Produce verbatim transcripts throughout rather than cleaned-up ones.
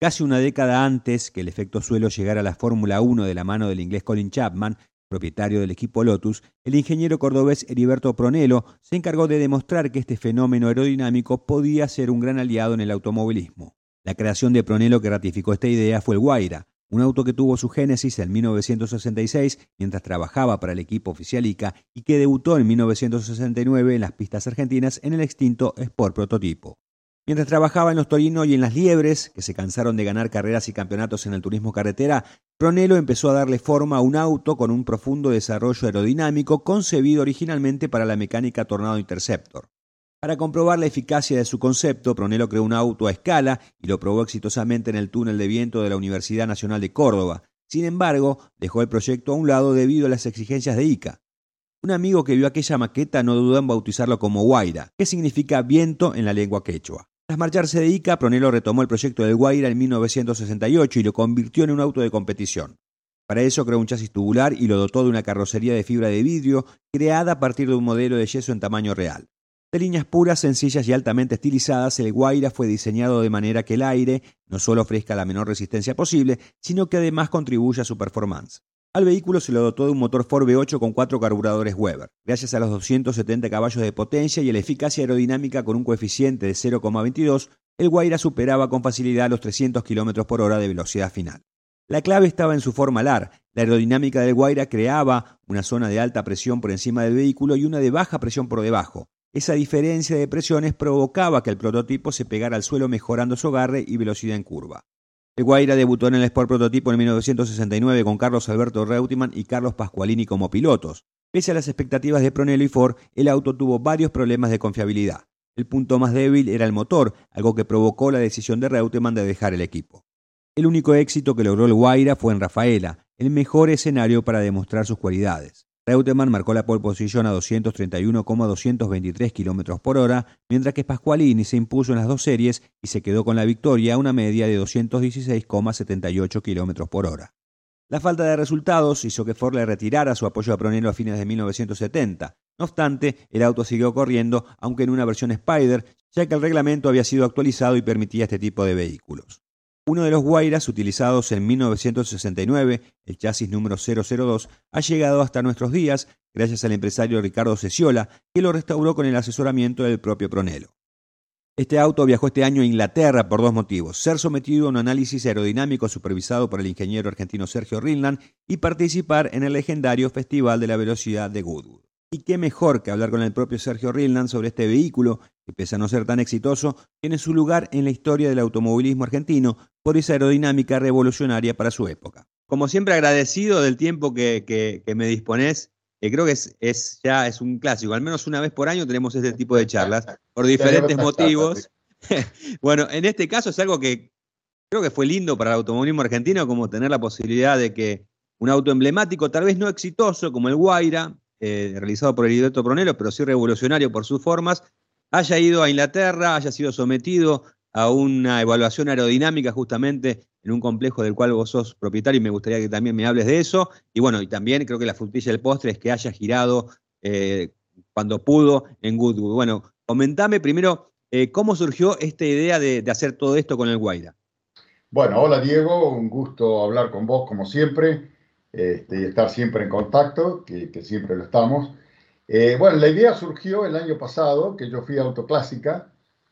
Casi una década antes que el efecto suelo llegara a la Fórmula uno de la mano del inglés Colin Chapman, propietario del equipo Lotus, el ingeniero cordobés Heriberto Pronello se encargó de demostrar que este fenómeno aerodinámico podía ser un gran aliado en el automovilismo. La creación de Pronello que ratificó esta idea fue el Guaira, un auto que tuvo su génesis en mil novecientos sesenta y seis mientras trabajaba para el equipo oficial ICA y que debutó en mil novecientos sesenta y nueve en las pistas argentinas en el extinto Sport Prototipo. Mientras trabajaba en los Torino y en las Liebres, que se cansaron de ganar carreras y campeonatos en el turismo carretera, Pronello empezó a darle forma a un auto con un profundo desarrollo aerodinámico concebido originalmente para la mecánica Tornado Interceptor. Para comprobar la eficacia de su concepto, Pronello creó un auto a escala y lo probó exitosamente en el túnel de viento de la Universidad Nacional de Córdoba. Sin embargo, dejó el proyecto a un lado debido a las exigencias de ICA. Un amigo que vio aquella maqueta no dudó en bautizarlo como Guaira, que significa viento en la lengua quechua. Tras marcharse de ICA, Pronello retomó el proyecto del Guaira en mil novecientos sesenta y ocho y lo convirtió en un auto de competición. Para eso creó un chasis tubular y lo dotó de una carrocería de fibra de vidrio creada a partir de un modelo de yeso en tamaño real. De líneas puras, sencillas y altamente estilizadas, el Guaira fue diseñado de manera que el aire no solo ofrezca la menor resistencia posible, sino que además contribuya a su performance. Al vehículo se lo dotó de un motor Ford V ocho con cuatro carburadores Weber. Gracias a los doscientos setenta caballos de potencia y a la eficacia aerodinámica con un coeficiente de cero coma veintidós, el Guaira superaba con facilidad los trescientos kilómetros por hora de velocidad final. La clave estaba en su forma alar. La aerodinámica del Guaira creaba una zona de alta presión por encima del vehículo y una de baja presión por debajo. Esa diferencia de presiones provocaba que el prototipo se pegara al suelo mejorando su agarre y velocidad en curva. El Guaira debutó en el Sport Prototipo en mil novecientos sesenta y nueve con Carlos Alberto Reutemann y Carlos Pasqualini como pilotos. Pese a las expectativas de Pronello y Ford, el auto tuvo varios problemas de confiabilidad. El punto más débil era el motor, algo que provocó la decisión de Reutemann de dejar el equipo. El único éxito que logró el Guaira fue en Rafaela, el mejor escenario para demostrar sus cualidades. Reutemann marcó la pole position a doscientos treinta y uno coma doscientos veintitrés kilómetros por hora, mientras que Pasqualini se impuso en las dos series y se quedó con la victoria a una media de doscientos dieciséis coma setenta y ocho kilómetros por hora. La falta de resultados hizo que Ford le retirara su apoyo a Pronello a fines de mil novecientos setenta. No obstante, el auto siguió corriendo, aunque en una versión Spider, ya que el reglamento había sido actualizado y permitía este tipo de vehículos. Uno de los Guairas utilizados en mil novecientos sesenta y nueve, el chasis número cero cero dos, ha llegado hasta nuestros días gracias al empresario Ricardo Ceciola, que lo restauró con el asesoramiento del propio Pronello. Este auto viajó este año a Inglaterra por dos motivos: ser sometido a un análisis aerodinámico supervisado por el ingeniero argentino Sergio Rinland y participar en el legendario Festival de la Velocidad de Goodwood. Y qué mejor que hablar con el propio Sergio Rinland sobre este vehículo, que pese a no ser tan exitoso, tiene su lugar en la historia del automovilismo argentino por esa aerodinámica revolucionaria para su época. Como siempre, agradecido del tiempo que, que, que me disponés. Eh, creo que es, es ya es un clásico, al menos una vez por año tenemos este tipo de charlas, por diferentes motivos. Bueno, en este caso es algo que creo que fue lindo para el automovilismo argentino, como tener la posibilidad de que un auto emblemático, tal vez no exitoso como el Guaira, eh, realizado por Heriberto Pronello, pero sí revolucionario por sus formas, haya ido a Inglaterra, haya sido sometido a una evaluación aerodinámica justamente en un complejo del cual vos sos propietario y me gustaría que también me hables de eso. Y bueno, y también creo que la frutilla del postre es que haya girado eh, cuando pudo en Goodwood. Bueno, comentame primero eh, cómo surgió esta idea de, de hacer todo esto con el Guaira. Bueno, hola Diego, un gusto hablar con vos como siempre, este, y estar siempre en contacto, que, que siempre lo estamos. Eh, bueno, la idea surgió el año pasado, que yo fui a Autoclásica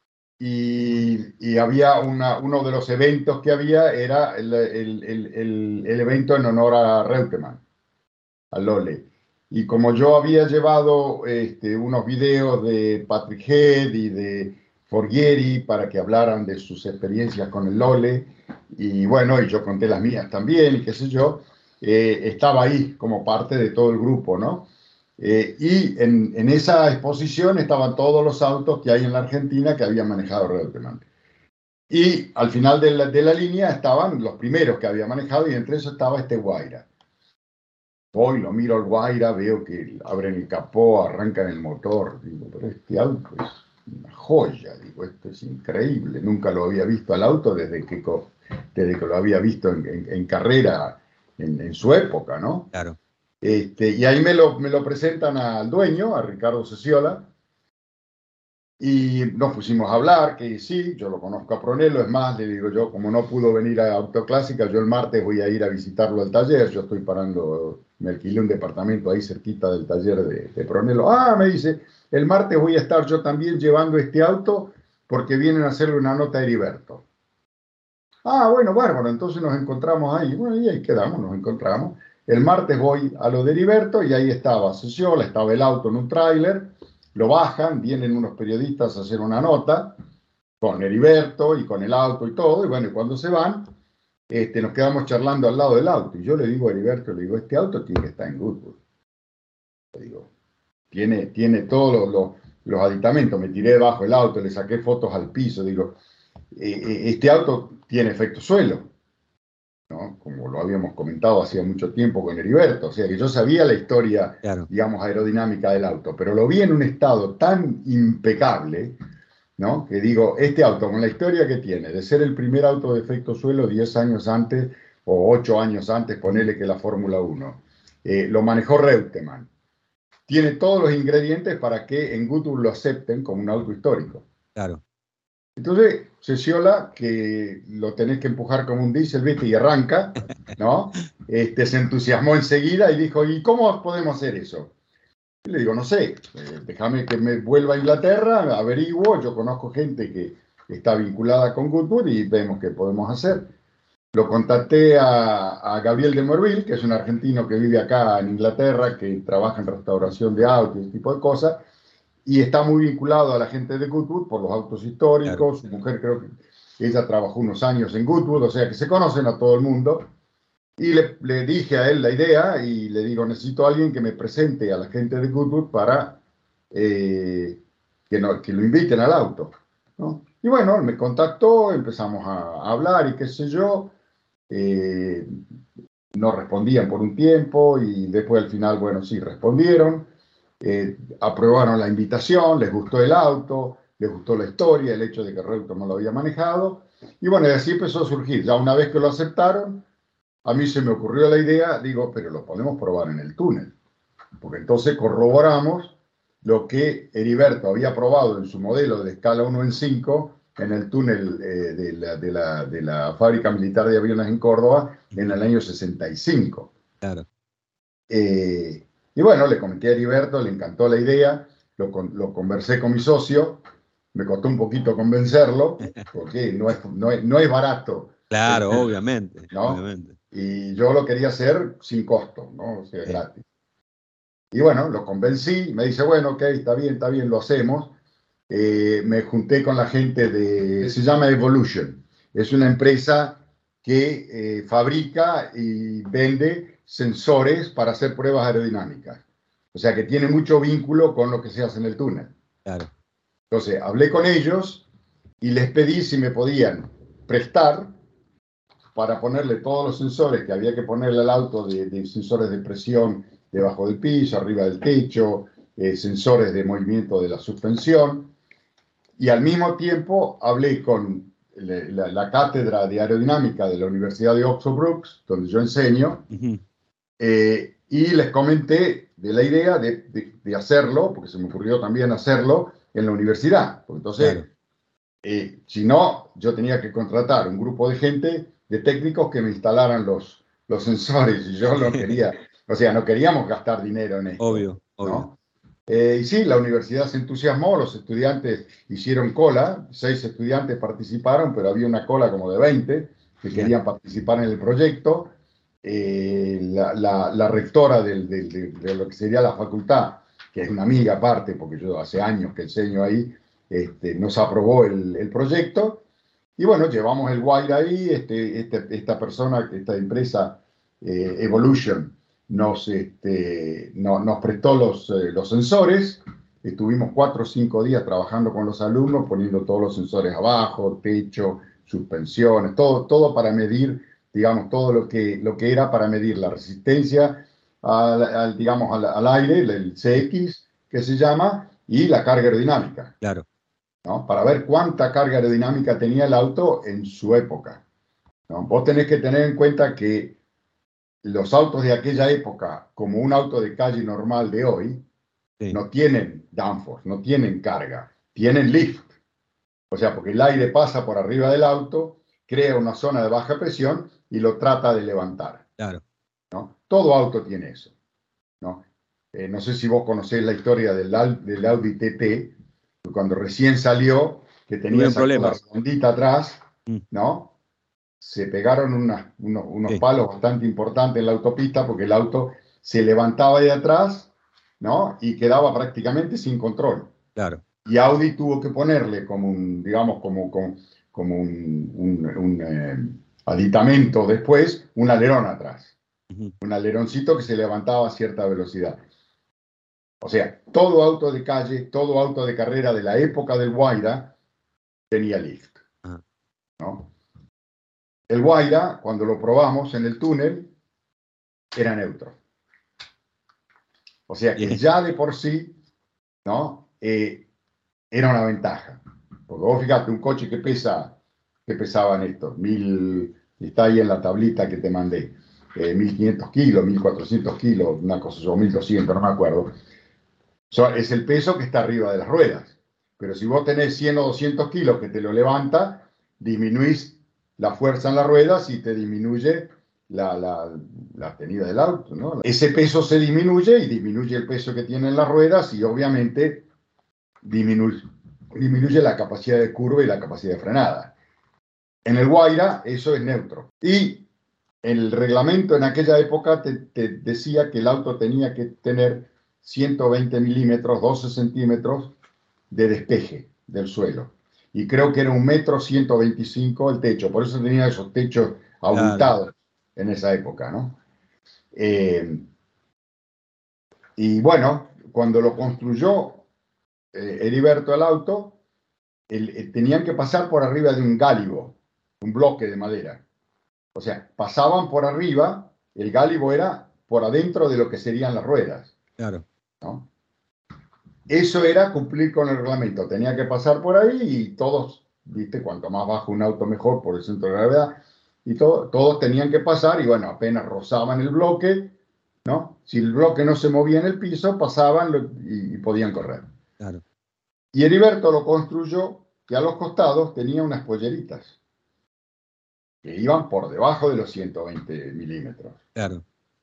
y, y había una, uno de los eventos que había, era el, el, el, el, el evento en honor a Reutemann, a Lole. Y como yo había llevado este, unos videos de Patrick Head y de Forghieri para que hablaran de sus experiencias con el Lole, y bueno, y yo conté las mías también, y qué sé yo, eh, estaba ahí como parte de todo el grupo, ¿no? Eh, y en, en esa exposición estaban todos los autos que hay en la Argentina que había manejado Reutemann. Y al final de la, de la línea estaban los primeros que había manejado, y entre esos estaba este Guaira. Hoy lo miro al Guaira, veo que abren el capó, arrancan el motor. Digo, pero este auto es una joya. Digo, esto es increíble. Nunca lo había visto al auto desde que, desde que lo había visto en, en, en carrera en, en, su época, ¿no? Claro. Este, y ahí me lo, me lo presentan al dueño, a Ricardo Ceciola. Y nos pusimos a hablar, que sí, yo lo conozco a Pronello, es más, le digo yo, como no pudo venir a Autoclásica, yo el martes voy a ir a visitarlo al taller, yo estoy parando, me alquilé un departamento ahí cerquita del taller de, de Pronello. Ah, me dice, el martes voy a estar yo también llevando este auto porque vienen a hacerle una nota a Heriberto. Ah, bueno, bárbaro, entonces nos encontramos ahí. Bueno, y ahí quedamos, nos encontramos. El martes voy a lo de Heriberto y ahí estaba Ceciola, estaba el auto en un tráiler, lo bajan, vienen unos periodistas a hacer una nota con Heriberto y con el auto y todo, y bueno, y cuando se van, este, nos quedamos charlando al lado del auto. Y yo le digo a Heriberto, le digo, este auto tiene que estar en Goodwood. Le digo, tiene, tiene todos los, los, los aditamentos. Me tiré debajo del auto, le saqué fotos al piso, digo, eh, este auto tiene efecto suelo, ¿no? Como lo habíamos comentado hacía mucho tiempo con Heriberto, o sea que yo sabía la historia, Claro. digamos, aerodinámica del auto, pero lo vi en un estado tan impecable, ¿no? Que digo, este auto con la historia que tiene, de ser el primer auto de efecto suelo diez años antes o ocho años antes, ponele que la Fórmula uno, eh, lo manejó Reutemann, tiene todos los ingredientes para que en Goodwood lo acepten como un auto histórico. Claro. Entonces, Ceciola, que lo tenés que empujar como un diésel, ¿viste? Y arranca, ¿no? Este, se entusiasmó enseguida y dijo, ¿y cómo podemos hacer eso? Y le digo, no sé, eh, déjame que me vuelva a Inglaterra, averiguo, yo conozco gente que está vinculada con Goodwood y vemos qué podemos hacer. Lo contacté a, a Gabriel de Morville, que es un argentino que vive acá en Inglaterra, que trabaja en restauración de autos y ese tipo de cosas, y está muy vinculado a la gente de Goodwood por los autos Claro. históricos. Su mujer creo que ella trabajó unos años en Goodwood, o sea que se conocen a todo el mundo. Y le, le dije a él la idea y le digo, necesito a alguien que me presente a la gente de Goodwood para eh, que, no, que lo inviten al auto, ¿no? Y bueno, me contactó, empezamos a, a hablar y qué sé yo. Eh, no respondían por un tiempo y después al final, bueno, sí respondieron. Eh, aprobaron la invitación, les gustó el auto, les gustó la historia, el hecho de que Reutemann lo había manejado. Y bueno, y así empezó a surgir. Ya una vez que lo aceptaron, a mí se me ocurrió la idea, digo, pero lo podemos probar en el túnel. Porque entonces corroboramos lo que Heriberto había probado en su modelo de escala uno en cinco en el túnel eh, de, la, de, la, de la fábrica militar de aviones en Córdoba en el año sesenta y cinco. Claro. Eh, y bueno, le comenté a Heriberto, le encantó la idea, lo, lo conversé con mi socio, me costó un poquito convencerlo, porque no es, no es, no es barato, Claro, obviamente, ¿no? obviamente. Y yo lo quería hacer sin costo, ¿no? O sea, Sí. gratis. Y bueno, lo convencí, me dice, bueno, ok, está bien, está bien, lo hacemos. Eh, me junté con la gente de, se llama Evolution, es una empresa que eh, fabrica y vende sensores para hacer pruebas aerodinámicas. O sea que tiene mucho vínculo con lo que se hace en el túnel. Claro. Entonces, hablé con ellos y les pedí si me podían prestar para ponerle todos los sensores que había que ponerle al auto, de, de sensores de presión debajo del piso, arriba del techo, eh, sensores de movimiento de la suspensión. Y al mismo tiempo hablé con la, la cátedra de aerodinámica de la Universidad de Oxford Brookes, donde yo enseño, Uh-huh. eh, y les comenté de la idea de, de, de, hacerlo, porque se me ocurrió también hacerlo en la universidad. Porque entonces, Claro. eh, si no, yo tenía que contratar un grupo de gente, de técnicos que me instalaran los, los sensores, y yo no quería, o sea, no queríamos gastar dinero en esto, Obvio, obvio. ¿no? Eh, y sí, la universidad se entusiasmó, los estudiantes hicieron cola, seis estudiantes participaron, pero había una cola como de veinte que Mirá. querían participar en el proyecto. Eh, la, la, la, rectora del, del, de, de lo que sería la facultad, que es una amiga aparte, porque yo hace años que enseño ahí, este, nos aprobó el, el proyecto. Y bueno, llevamos el wire ahí, este, este, esta persona, esta empresa eh, Evolution, nos, este, no, nos prestó los, eh, los sensores. Estuvimos cuatro o cinco días trabajando con los alumnos, poniendo todos los sensores abajo, techo, suspensiones, todo, todo para medir, digamos, todo lo que, lo que era para medir la resistencia al, al digamos, al, al aire, el C X, que se llama, y la carga aerodinámica, Claro. ¿no? Para ver cuánta carga aerodinámica tenía el auto en su época, ¿no? Vos tenés que tener en cuenta que los autos de aquella época, como un auto de calle normal de hoy, Sí. no tienen downforce, no tienen carga. tienen lift. O sea, porque el aire pasa por arriba del auto, crea una zona de baja presión y lo trata de levantar. Claro. ¿No? Todo auto tiene eso. ¿No? Eh, no sé si vos conocés la historia del, del Audi T T, cuando recién salió, que tenía Tuvieron esa cola problemas. redondita atrás, Mm. ¿no? Se pegaron una, uno, unos Sí. palos bastante importantes en la autopista porque el auto se levantaba de atrás, ¿no? Y quedaba prácticamente sin control. Claro. Y Audi tuvo que ponerle como un, digamos, como, como, como un, un, un eh, aditamento después, un alerón atrás. Uh-huh. Un aleroncito que se levantaba a cierta velocidad. O sea, todo auto de calle, todo auto de carrera de la época del Huayra tenía lift. Uh-huh. ¿No? El Huayra, cuando lo probamos en el túnel, era neutro. O sea que Bien. ya de por sí, ¿no? Eh, era una ventaja. Porque vos fíjate, un coche que pesa, que pesaban estos, mil, está ahí en la tablita que te mandé, eh, mil quinientos kilos, mil cuatrocientos kilos, una cosa, o mil doscientos, no me acuerdo. So, es el peso que está arriba de las ruedas. Pero si vos tenés cien o doscientos kilos que te lo levanta, disminuís la fuerza en las ruedas y te disminuye la, la, la tenida del auto, ¿no? Ese peso se disminuye y disminuye el peso que tienen las ruedas y obviamente disminuye, disminuye la capacidad de curva y la capacidad de frenada. En el Huayra eso es neutro. Y el reglamento en aquella época te, te decía que el auto tenía que tener ciento veinte milímetros, doce centímetros de despeje del suelo. Y creo que era un metro ciento veinticinco el techo, por eso tenía esos techos abultados claro. En esa época, ¿no? Eh, y bueno, cuando lo construyó eh, Heriberto el auto, el, el, tenían que pasar por arriba de un gálibo, un bloque de madera. O sea, pasaban por arriba, el gálibo era por adentro de lo que serían las ruedas. Claro. ¿No? Eso era cumplir con el reglamento. Tenía que pasar por ahí y todos, viste, cuanto más bajo un auto mejor por el centro de gravedad, y todo, todos tenían que pasar y bueno, apenas rozaban el bloque, ¿no? Si el bloque no se movía en el piso, pasaban lo, y, y podían correr. Claro. Y Heriberto lo construyó que a los costados tenía unas polleritas que iban por debajo de los ciento veinte milímetros. Claro.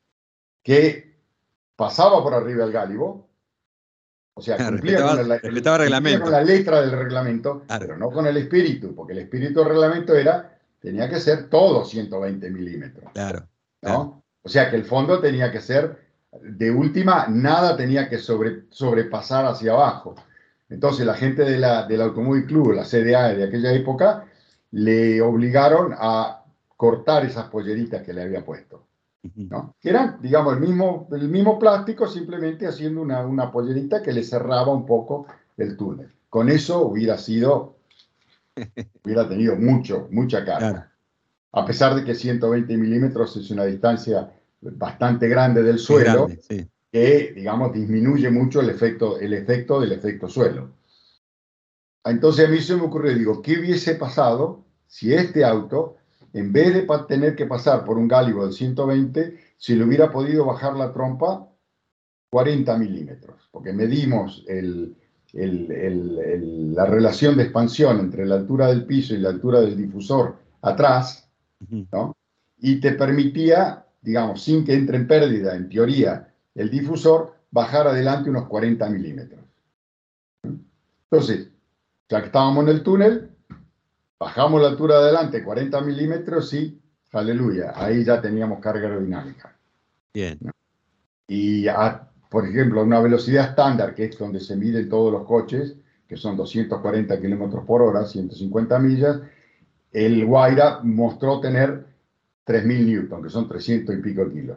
Que pasaba por arriba el gálibo, o sea, claro, cumplía, respetaba, con, el, respetaba el, reglamento. cumplía con la letra del reglamento, claro. Pero no con el espíritu, porque el espíritu del reglamento era, tenía que ser todo ciento veinte milímetros. Claro, ¿no? claro. O sea, que el fondo tenía que ser, de última, nada tenía que sobre, sobrepasar hacia abajo. Entonces, la gente de la, del Automóvil Club, la C D A de aquella época, le obligaron a cortar esas polleritas que le había puesto. ¿No? Que eran, digamos, el mismo, el mismo plástico, simplemente haciendo una, una pollerita que le cerraba un poco el túnel. Con eso hubiera sido, hubiera tenido mucho, mucha carga. Claro. A pesar de que ciento veinte milímetros es una distancia bastante grande del suelo, grande, sí. que, digamos, disminuye mucho el efecto, el efecto del efecto suelo. Entonces a mí se me ocurrió, digo, ¿qué hubiese pasado si este auto, en vez de tener que pasar por un gálibo de ciento veinte, si le hubiera podido bajar la trompa cuarenta milímetros? Porque medimos el, el, el, el, la relación de expansión entre la altura del piso y la altura del difusor atrás, ¿no? Y te permitía, digamos, sin que entre en pérdida, en teoría, el difusor, bajar adelante unos cuarenta milímetros. Entonces, ya que estábamos en el túnel, bajamos la altura de adelante cuarenta milímetros y, aleluya, ahí ya teníamos carga aerodinámica. Bien. ¿No? Y, a, por ejemplo, a una velocidad estándar, que es donde se miden todos los coches, que son doscientos cuarenta kilómetros por hora, ciento cincuenta millas, el Huayra mostró tener tres mil newton, que son trescientos y pico kilos.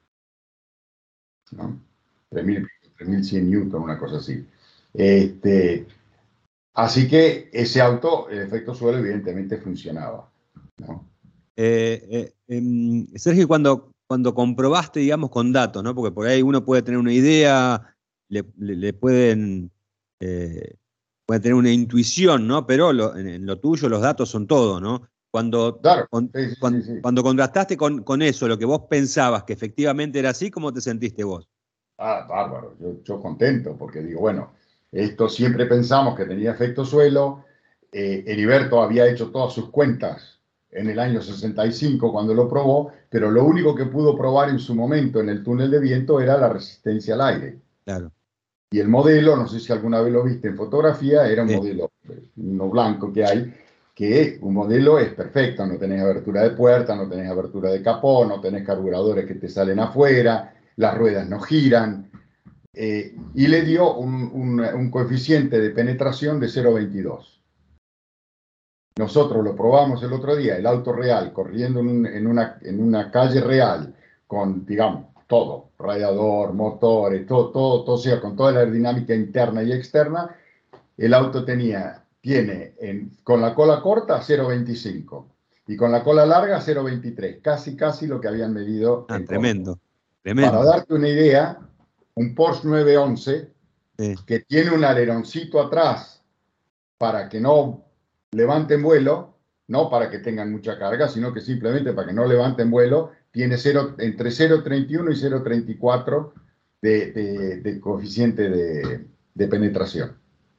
¿No? tres mil cien newton, una cosa así. Este... Así que ese auto, el efecto suelo, evidentemente funcionaba, ¿no? Eh, eh, eh, Sergio, cuando, cuando comprobaste, digamos, con datos, ¿no? Porque por ahí uno puede tener una idea, le, le, le pueden, eh, puede tener una intuición, ¿no? Pero lo, en, en lo tuyo los datos son todo, ¿no? Cuando, claro, con, sí, sí, cuando, sí, sí. cuando contrastaste con, con eso, lo que vos pensabas que efectivamente era así, ¿cómo te sentiste vos? Ah, bárbaro, yo, yo contento, porque digo, bueno, Esto siempre pensamos que tenía efecto suelo. Eh, Heriberto había hecho todas sus cuentas en el año sesenta y cinco cuando lo probó, pero lo único que pudo probar en su momento en el túnel de viento era la resistencia al aire. Claro. Y el modelo, no sé si alguna vez lo viste en fotografía, era un Sí. modelo, uno blanco que hay, que un modelo es perfecto, no tenés abertura de puerta, no tenés abertura de capó, no tenés carburadores que te salen afuera, las ruedas no giran, eh, y le dio un, un, un coeficiente de penetración de cero coma veintidós. Nosotros lo probamos el otro día, el auto real, corriendo en, un, en, una, en una calle real, con, digamos, todo, radiador, motores, todo, todo, todo, o sea, con toda la aerodinámica interna y externa, el auto tenía, tiene en, con la cola corta cero coma veinticinco y con la cola larga cero coma veintitrés, casi, casi lo que habían medido Ah, en Córdoba. tremendo, Para tremendo. darte una idea, un Porsche nueve once Sí, que tiene un aleroncito atrás para que no levanten vuelo, no para que tengan mucha carga, sino que simplemente para que no levanten vuelo, tiene cero, entre cero coma treinta y uno y cero coma treinta y cuatro de, de, de coeficiente de, de penetración,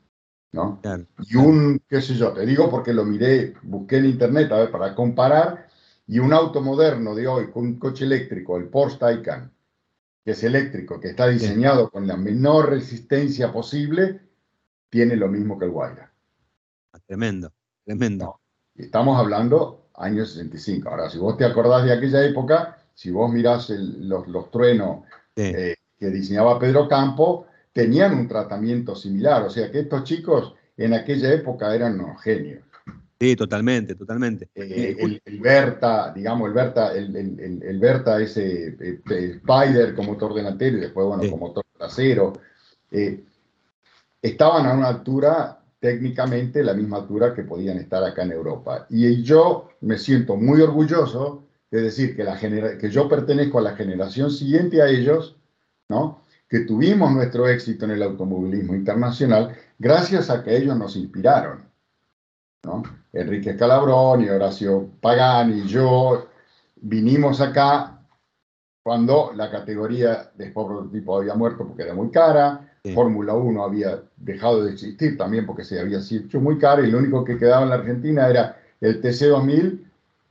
¿no? claro, Y claro. un, qué sé yo, te digo porque lo miré, busqué en internet a ver, para comparar, y un auto moderno de hoy con un coche eléctrico, el Porsche Taycan, que es eléctrico, que está Sí. diseñado con la menor resistencia posible, tiene lo mismo que el Huayra. Ah, tremendo, tremendo. No, estamos hablando años sesenta y cinco. Ahora, si vos te acordás de aquella época, si vos mirás el, los, los truenos Sí, eh, que diseñaba Pedro Campo, tenían un tratamiento similar. O sea que estos chicos en aquella época eran unos genios. sí, totalmente, totalmente. Y Eh, ju- el, el Berta, digamos, el Berta, el, el, el, el Berta ese eh, eh, Spider con motor delantero y después, bueno, sí, con motor trasero, eh, estaban a una altura, técnicamente la misma altura que podían estar acá en Europa. Y yo me siento muy orgulloso de decir que, la genera que yo pertenezco a la generación siguiente a ellos, ¿no? Que tuvimos nuestro éxito en el automovilismo internacional gracias a que ellos nos inspiraron, ¿no? Enrique Scalabroni, Horacio Pagani, yo vinimos acá cuando la categoría de Sport Prototipo había muerto porque era muy cara, sí, Fórmula uno había dejado de existir también porque se había hecho muy cara y lo único que quedaba en la Argentina era el T C dos mil,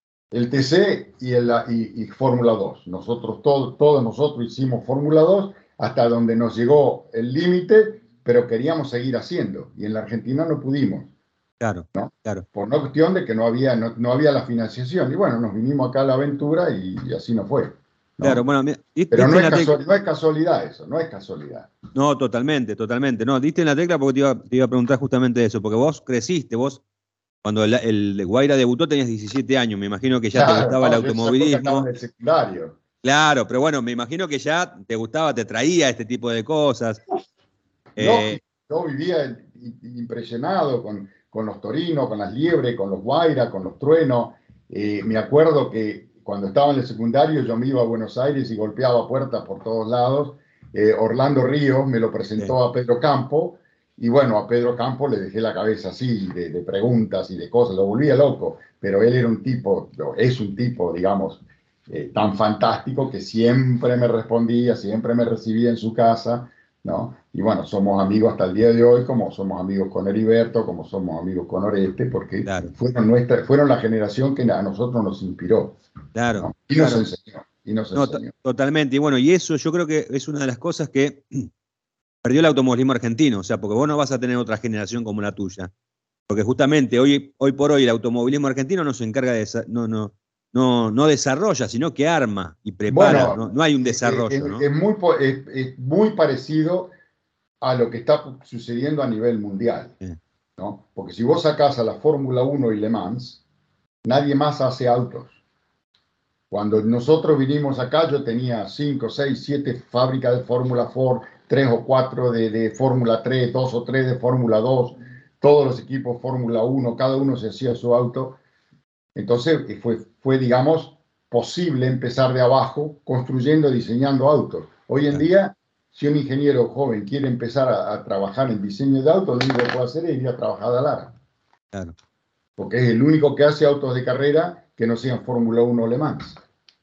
el T C y, el, y, y Fórmula dos. Nosotros, todo, todos nosotros hicimos Fórmula dos hasta donde nos llegó el límite, pero queríamos seguir haciendo y en la Argentina no pudimos, claro, ¿no? claro. Por una cuestión de que no había, no, no había la financiación. Y bueno, nos vinimos acá a la aventura y, y así nos fue, Claro, ¿no? bueno, mira, di- Pero diste no en es, la tecla. casual, no es casualidad eso, no es casualidad. No, totalmente, totalmente. No, diste en la tecla porque te iba, te iba a preguntar justamente eso, porque vos creciste, vos, cuando el, el Guaira debutó tenías diecisiete años, me imagino que ya te Claro, gustaba el no, yo en esa época estaba en automovilismo. el secundario. Claro, pero bueno, me imagino que ya te gustaba, te traía este tipo de cosas. Eh, Lógico, yo vivía impresionado con, con los torinos, con las liebres, con los guairas, con los truenos. Eh, me acuerdo que cuando estaba en el secundario yo me iba a Buenos Aires y golpeaba puertas por todos lados. Eh, Orlando Ríos me lo sí, presentó a Pedro Campo y bueno, a Pedro Campo le dejé la cabeza así de, de preguntas y de cosas, lo volvía loco, pero él era un tipo, es un tipo, digamos, eh, tan fantástico que siempre me respondía, siempre me recibía en su casa, ¿no? Y bueno, somos amigos hasta el día de hoy, como somos amigos con Heriberto, como somos amigos con Oreste, porque claro, fueron, nuestra, fueron la generación que a nosotros nos inspiró, claro, ¿no? Y nos claro. enseñó, y nos No, to- enseñó. totalmente. Y bueno, y eso yo creo que es una de las cosas que perdió el automovilismo argentino, o sea, porque vos no vas a tener otra generación como la tuya. Porque justamente hoy, hoy por hoy el automovilismo argentino no se encarga de, desa- no, no, no, no desarrolla, sino que arma y prepara. Bueno, No, no hay un eh, eh, desarrollo, es, ¿no? es muy, po- es, es muy parecido a lo que está sucediendo a nivel mundial, Sí, ¿no? Porque si vos sacás a la Fórmula uno y Le Mans, nadie más hace autos. Cuando nosotros vinimos acá, yo tenía cinco, seis, siete fábricas de Fórmula Ford, tres o cuatro de, de Fórmula tres, dos o tres de Fórmula dos, todos los equipos Fórmula uno, cada uno se hacía su auto. Entonces eh, fue, fue, digamos, posible empezar de abajo construyendo, diseñando autos. Hoy en claro, día, si un ingeniero joven quiere empezar a, a trabajar en diseño de autos, lo único que puede hacer es ir a trabajar a Lara, claro, porque es el único que hace autos de carrera que no sean Fórmula uno o Le Mans.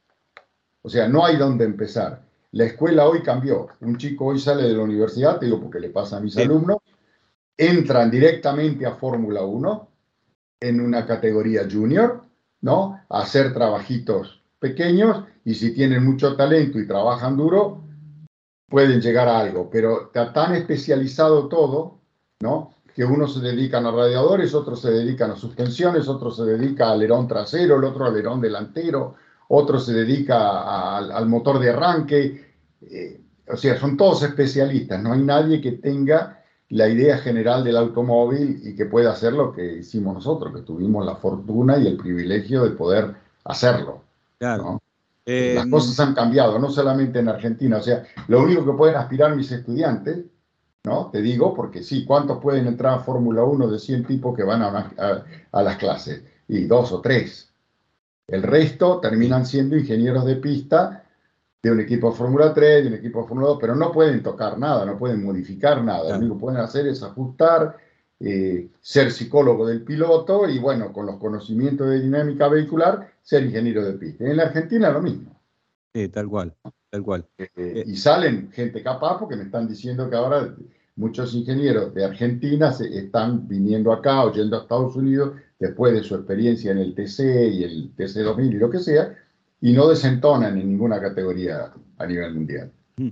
O sea, no hay dónde empezar. La escuela hoy cambió. Un chico hoy sale de la universidad, te digo porque le pasa a mis sí, alumnos, entran directamente a Fórmula uno en una categoría junior, ¿no? A hacer trabajitos pequeños, y si tienen mucho talento y trabajan duro, pueden llegar a algo, pero está tan especializado todo, ¿no? Que unos se dedican a radiadores, otros se dedican a suspensiones, otros se dedica al alerón trasero, el otro al alerón delantero, otro se dedica a, a, al motor de arranque. Eh, o sea, son todos especialistas, no hay nadie que tenga la idea general del automóvil y que pueda hacer lo que hicimos nosotros, que tuvimos la fortuna y el privilegio de poder hacerlo, Claro. ¿no? Eh, Eh, las cosas han cambiado, no solamente en Argentina. O sea, lo único que pueden aspirar mis estudiantes, ¿no? Te digo, porque sí, ¿cuántos pueden entrar a Fórmula uno de cien tipos que van a, a, a las clases? Y dos o tres. El resto terminan siendo ingenieros de pista de un equipo de Fórmula tres, de un equipo de Fórmula dos, pero no pueden tocar nada, no pueden modificar nada. claro. Lo único que pueden hacer es ajustar, eh, ser psicólogo del piloto y, bueno, con los conocimientos de dinámica vehicular, ser ingeniero de pista. En la Argentina lo mismo. Sí, tal cual, tal cual. Eh, Eh, y salen gente capaz, porque me están diciendo que ahora muchos ingenieros de Argentina se están viniendo acá o yendo a Estados Unidos después de su experiencia en el T C y el T C dos mil y lo que sea, y no desentonan en ninguna categoría a nivel mundial.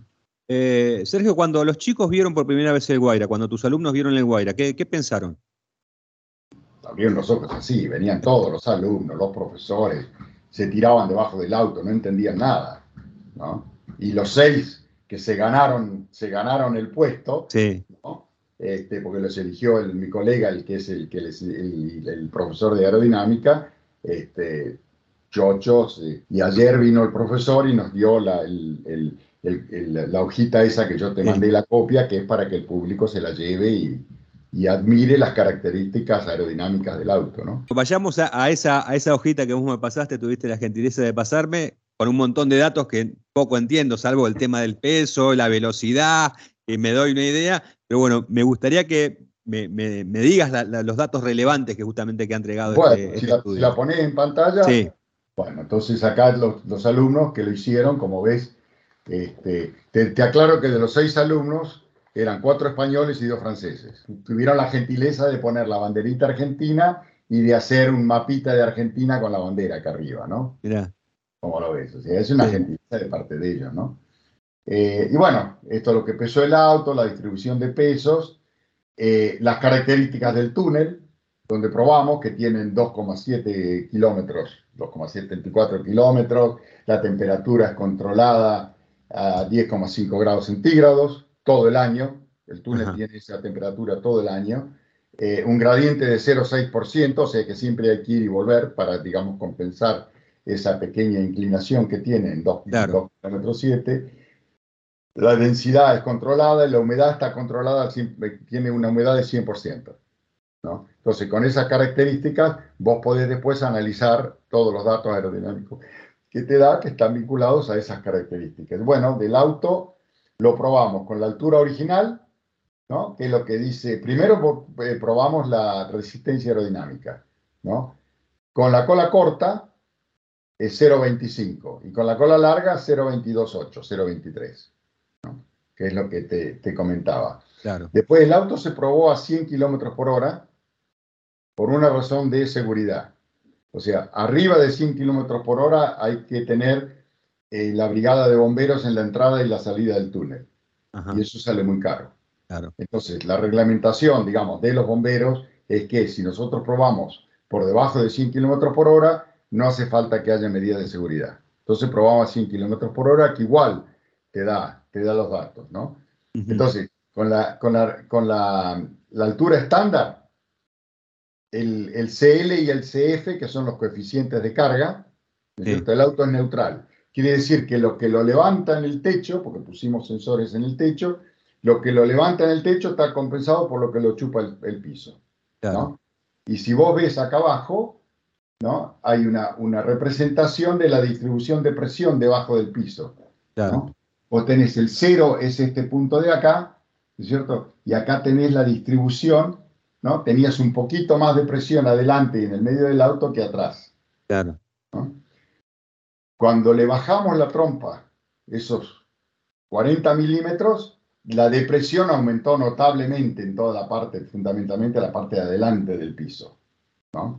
eh, Sergio, cuando los chicos vieron por primera vez el Guaira, cuando tus alumnos vieron el Guaira, ¿qué, qué pensaron? Abrieron los ojos así, venían todos los alumnos, los profesores, se tiraban debajo del auto, no entendían nada, ¿no? Y los seis que se ganaron, se ganaron el puesto, Sí. ¿no? Este, porque los eligió el, mi colega, el que es el, que les, el, el profesor de aerodinámica, este, chochos, eh, y ayer vino el profesor y nos dio la, el, el, el, la hojita esa que yo te Sí. mandé, la copia, que es para que el público se la lleve y, y admire las características aerodinámicas del auto, ¿no? Vayamos a, a, esa, a esa hojita que vos me pasaste, tuviste la gentileza de pasarme, con un montón de datos que poco entiendo, salvo el tema del peso, la velocidad, que me doy una idea, pero bueno, me gustaría que me, me, me digas la, la, los datos relevantes que justamente que ha entregado Bueno, este, si este la, estudio. si la pones en pantalla, sí. Bueno, entonces acá los, los alumnos que lo hicieron, como ves, este, te, te aclaro que de los seis alumnos eran cuatro españoles y dos franceses. Tuvieron la gentileza de poner la banderita argentina y de hacer un mapita de Argentina con la bandera acá arriba, ¿no? Mirá. Como lo ves, o sea, es una Sí. gentileza de parte de ellos, ¿no? Eh, y bueno, esto es lo que pesó el auto, la distribución de pesos, eh, las características del túnel, donde probamos que tienen dos coma siete kilómetros, dos coma setenta y cuatro kilómetros, la temperatura es controlada a diez coma cinco grados centígrados todo el año, el túnel Ajá. tiene esa temperatura todo el año, eh, un gradiente de cero coma seis por ciento, o sea que siempre hay que ir y volver para, digamos, compensar esa pequeña inclinación que tiene en dos kilómetros siete. La densidad es controlada y la humedad está controlada, tiene una humedad de cien por ciento, ¿no? Entonces, con esas características, vos podés después analizar todos los datos aerodinámicos que te da, que están vinculados a esas características. Bueno, del auto lo probamos con la altura original, ¿no? Que es lo que dice, primero eh, probamos la resistencia aerodinámica, ¿no? Con la cola corta es cero coma veinticinco y con la cola larga cero coma veintidós ocho, cero coma veintitrés, ¿no? Que es lo que te, te comentaba. Claro. Después el auto se probó a cien kilómetros por hora por una razón de seguridad. O sea, arriba de cien kilómetros por hora hay que tener eh, la brigada de bomberos en la entrada y la salida del túnel. Ajá. Y eso sale muy caro. Claro. Entonces, la reglamentación, digamos, de los bomberos es que si nosotros probamos por debajo de cien kilómetros por hora, no hace falta que haya medidas de seguridad. Entonces probamos a cien kilómetros por hora, que igual te da, te da los datos, ¿no? Uh-huh. Entonces, con la, con la, con la, la altura estándar, el, el C L y el C F, que son los coeficientes de carga, sí. El auto es neutral. Quiere decir que lo que lo levanta en el techo, porque pusimos sensores en el techo, lo que lo levanta en el techo está compensado por lo que lo chupa el, el piso, claro. ¿No? Y si vos ves acá abajo, ¿no? Hay una, una representación de la distribución de presión debajo del piso, claro. ¿No? Vos tenés el cero, es este punto de acá, ¿es cierto? Y acá tenés la distribución, ¿no? Tenías un poquito más de presión adelante y en el medio del auto que atrás. Claro. ¿No? Cuando le bajamos la trompa, esos cuarenta milímetros, la depresión aumentó notablemente en toda la parte, fundamentalmente la parte de adelante del piso, ¿no?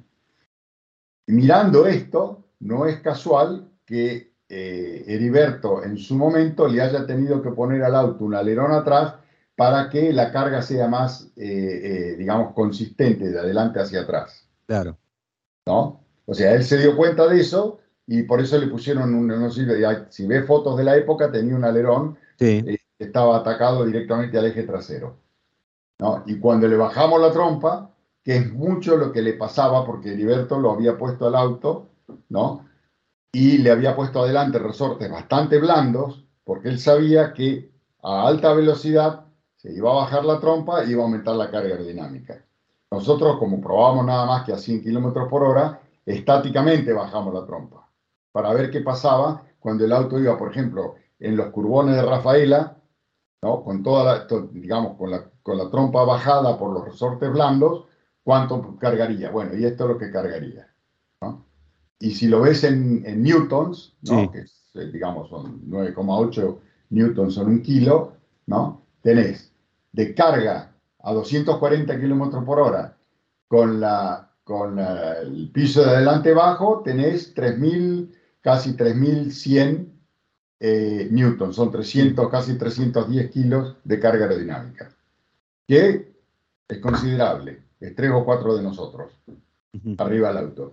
Y mirando esto, no es casual que eh, Heriberto en su momento le haya tenido que poner al auto un alerón atrás para que la carga sea más, eh, eh, digamos, consistente de adelante hacia atrás. Claro. ¿No? O sea, él se dio cuenta de eso y por eso le pusieron un, no sé, si ves fotos de la época, tenía un alerón Sí. eh, que estaba atacado directamente al eje trasero, ¿no? Y cuando le bajamos la trompa, que es mucho lo que le pasaba, porque Heriberto lo había puesto al auto, ¿no? Y le había puesto adelante resortes bastante blandos, porque él sabía que a alta velocidad se iba a bajar la trompa y iba a aumentar la carga aerodinámica. Nosotros, como probábamos nada más que a cien kilómetros por hora, estáticamente bajamos la trompa para ver qué pasaba cuando el auto iba, por ejemplo, en los curbones de Rafaela, ¿no? Con toda la, digamos, con la, con la trompa bajada por los resortes blandos, ¿cuánto cargaría? Bueno, y esto es lo que cargaría, ¿no? Y si lo ves en, en newtons, ¿no? Sí. Que es, digamos son nueve coma ocho newtons son un kilo, ¿no? Tenés de carga a doscientos cuarenta kilómetros por hora con, la, con la, el piso de adelante bajo, tenés tres mil, casi tres mil cien eh, newtons, son trescientos, casi trescientos diez kilos de carga aerodinámica, que es considerable, es tres o cuatro de nosotros, Uh-huh. arriba del auto.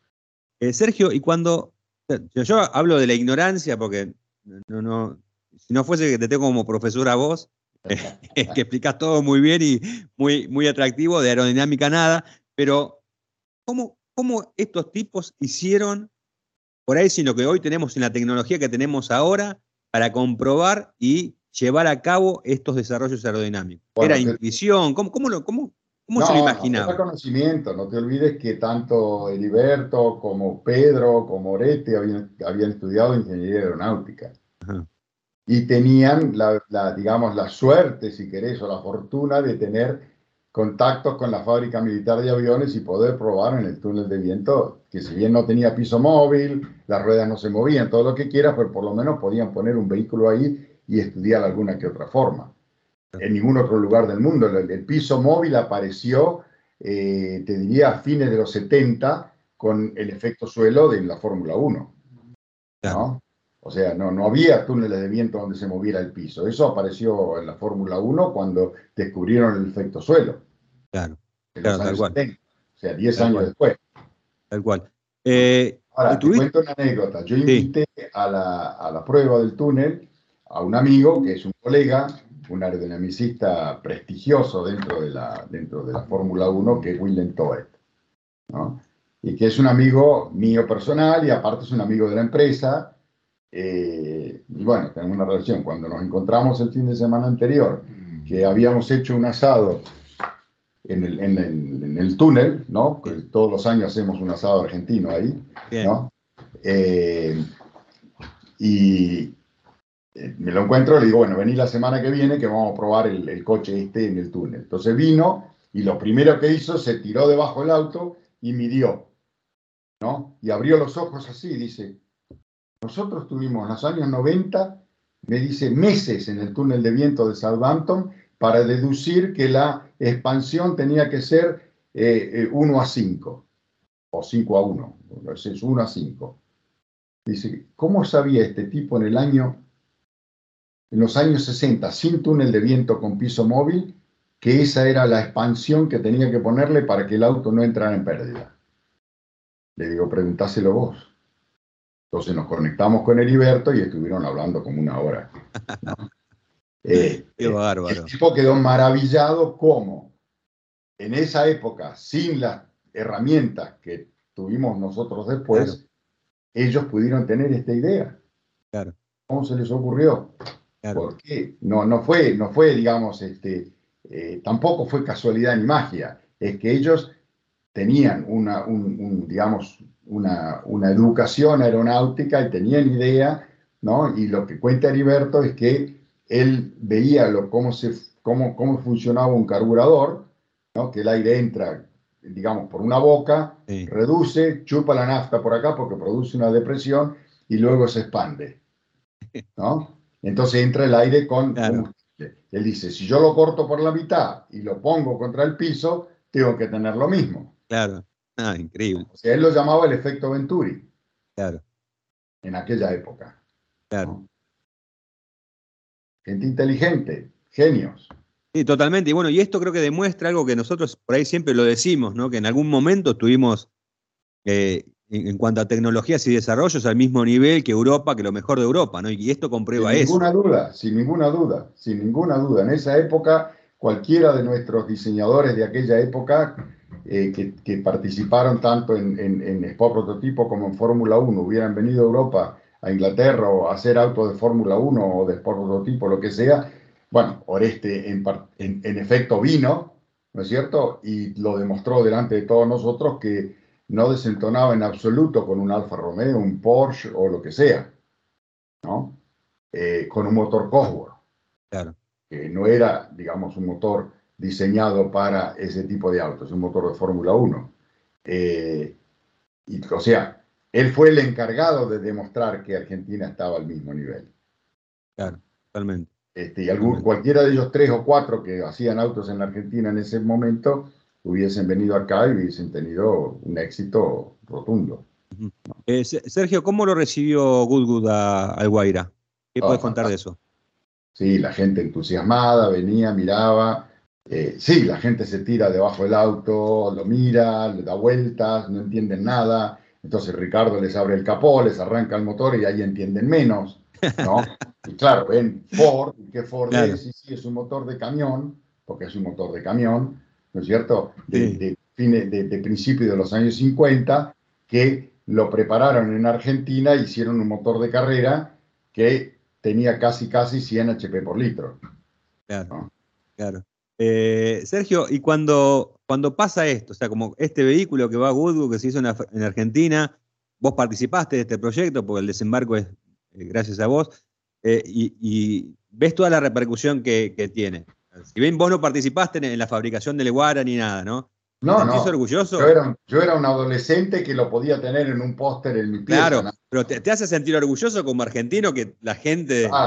Eh, Sergio, y cuando yo, yo hablo de la ignorancia, porque no, no, si no fuese que te tengo como profesor a vos, eh, que explicás todo muy bien y muy, muy atractivo, de aerodinámica nada, pero ¿cómo, cómo estos tipos hicieron por ahí, sin lo que hoy tenemos, en la tecnología que tenemos ahora, para comprobar y llevar a cabo estos desarrollos aerodinámicos? Bueno, ¿Era te, intuición? ¿Cómo, cómo, lo, cómo, cómo se lo No, no, era imaginaban? conocimiento. No te olvides que tanto Heriberto como Pedro como Orete habían, habían estudiado ingeniería aeronáutica. Ajá. Y tenían la, la, digamos, la suerte, si querés, o la fortuna de tener contactos con la fábrica militar de aviones y poder probar en el túnel de viento, que si bien no tenía piso móvil, las ruedas no se movían, todo lo que quieras, pero por lo menos podían poner un vehículo ahí y estudiar alguna que otra forma. En ningún otro lugar del mundo. El, el piso móvil apareció, eh, te diría, a fines de los setenta con el efecto suelo de la Fórmula uno, Claro. ¿no? O sea, no, no había túneles de viento donde se moviera el piso. Eso apareció en la Fórmula uno cuando descubrieron el efecto suelo, Claro, en claro, los tal años cual, setenta, o sea, diez tal años cual, después. tal cual. Eh, Ahora, te ¿tuviste? cuento una anécdota. Yo Sí, invité a la, a la prueba del túnel a un amigo que es un colega, un aerodinamicista prestigioso dentro de la, dentro de la Fórmula uno, que es Willem Toet, ¿no? Y que es un amigo mío personal y aparte es un amigo de la empresa. Eh, y bueno, tenemos una relación. Cuando nos encontramos el fin de semana anterior, que habíamos hecho un asado en el, en el, en el túnel, ¿no? Que sí, todos los años hacemos un asado argentino ahí, bien. ¿no? Eh, y eh, me lo encuentro, le digo, bueno, vení la semana que viene que vamos a probar el, el coche este en el túnel. Entonces vino y lo primero que hizo, se tiró debajo del auto y midió, ¿no? Y abrió los ojos así y dice, nosotros tuvimos en los años noventa, me dice, meses en el túnel de viento de Southampton para deducir que la expansión tenía que ser eh, eh, uno a cinco o cinco a uno, es uno a cinco. Dice, ¿cómo sabía este tipo en el año, en los años sesenta, sin túnel de viento con piso móvil, que esa era la expansión que tenía que ponerle para que el auto no entrara en pérdida? Le digo, preguntáselo vos. Entonces nos conectamos con Heriberto y estuvieron hablando como una hora, ¿no? Eh, Qué eh, el bárbaro. tipo quedó maravillado cómo en esa época, sin las herramientas que tuvimos nosotros Claro, después, ellos pudieron tener esta idea. claro, ¿Cómo se les ocurrió? claro. ¿Por qué? No, no fue, no fue, digamos, este, eh, tampoco fue casualidad ni magia. Es que ellos tenían una, un, un, digamos, una, una educación aeronáutica y tenían idea, ¿no? Y lo que cuenta Heriberto es que él veía lo, cómo, se, cómo, cómo funcionaba un carburador, ¿no? Que el aire entra, digamos, por una boca, Sí. reduce, chupa la nafta por acá porque produce una depresión y luego se expande, ¿no? Entonces entra el aire con Claro. combustible Él dice, si yo lo corto por la mitad y lo pongo contra el piso, tengo que tener lo mismo. Claro. Ah, increíble. O sea, él lo llamaba el efecto Venturi. Claro. En aquella época. Claro. ¿No? Gente inteligente, genios. Sí, totalmente. Y bueno, y esto creo que demuestra algo que nosotros por ahí siempre lo decimos, ¿no? Que en algún momento estuvimos, eh, en, en cuanto a tecnologías y desarrollos, al mismo nivel que Europa, que lo mejor de Europa, ¿no? Y esto Sin comprueba eso. ninguna duda, sin ninguna duda, sin ninguna duda. En esa época, cualquiera de nuestros diseñadores de aquella época eh, que, que, participaron tanto en, en, en Expo Prototipo como en Fórmula uno, hubieran venido a Europa, a Inglaterra, o a hacer autos de Fórmula uno o de Expo Prototipo, lo que sea. Bueno, Oreste en, en, en efecto vino, ¿no es cierto? Y lo demostró delante de todos nosotros que no desentonaba en absoluto con un Alfa Romeo, un Porsche o lo que sea, ¿no? Eh, con un motor Cosworth, Claro. que no era, digamos, un motor diseñado para ese tipo de autos, un motor de Fórmula uno. Eh, y, o sea, él fue el encargado de demostrar que Argentina estaba al mismo nivel. Claro, totalmente. Este, y algún, totalmente. cualquiera de ellos tres o cuatro que hacían autos en la Argentina en ese momento hubiesen venido acá y hubiesen tenido un éxito rotundo. Uh-huh. eh, Sergio, ¿cómo lo recibió Goodwood a, al Guaira? ¿Qué Oh, puedes contar de fantástico. eso? Sí, la gente entusiasmada venía, miraba. Eh, sí, la gente se tira debajo del auto, lo mira, le da vueltas, no entienden nada. Entonces Ricardo les abre el capó, les arranca el motor y ahí entienden menos, ¿no? Y claro, ven Ford, ¿y qué Ford Claro. es? Sí, sí, es un motor de camión, porque es un motor de camión, ¿no es cierto? De, Sí. de, fine, de, de principio de los años cincuenta, que lo prepararon en Argentina, hicieron un motor de carrera que tenía casi, casi cien H P por litro. Claro, ¿No? claro. Eh, Sergio, y cuando, cuando pasa esto, o sea, como este vehículo que va a Goodwood, que se hizo en, en Argentina, vos participaste de este proyecto, porque el desembarco es eh, gracias a vos, eh, y, y ves toda la repercusión que, que tiene. Si bien vos no participaste en, en la fabricación del Guara ni nada, ¿no? ¿Te No, sentís no. Yo orgulloso? era, yo era un adolescente que lo podía tener en un póster en mi pieza, Claro, ¿no? pero te, te hace sentir orgulloso como argentino que la gente... Ah,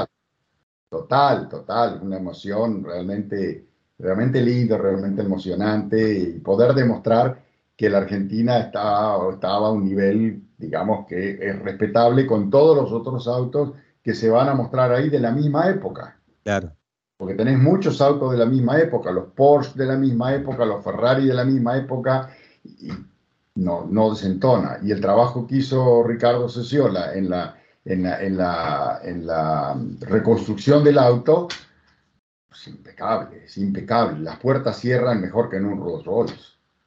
total, total, una emoción realmente, realmente lindo, realmente emocionante y poder demostrar que la Argentina estaba, estaba a un nivel, digamos, que es respetable con todos los otros autos que se van a mostrar ahí de la misma época. Claro, Porque tenés muchos autos de la misma época, los Porsche de la misma época, los Ferrari de la misma época, y no, no desentona. Y el trabajo que hizo Ricardo Ceciola en la, en la, en la, en la reconstrucción del auto, es impecable, es impecable. Las puertas cierran mejor que en un Rolls Royce,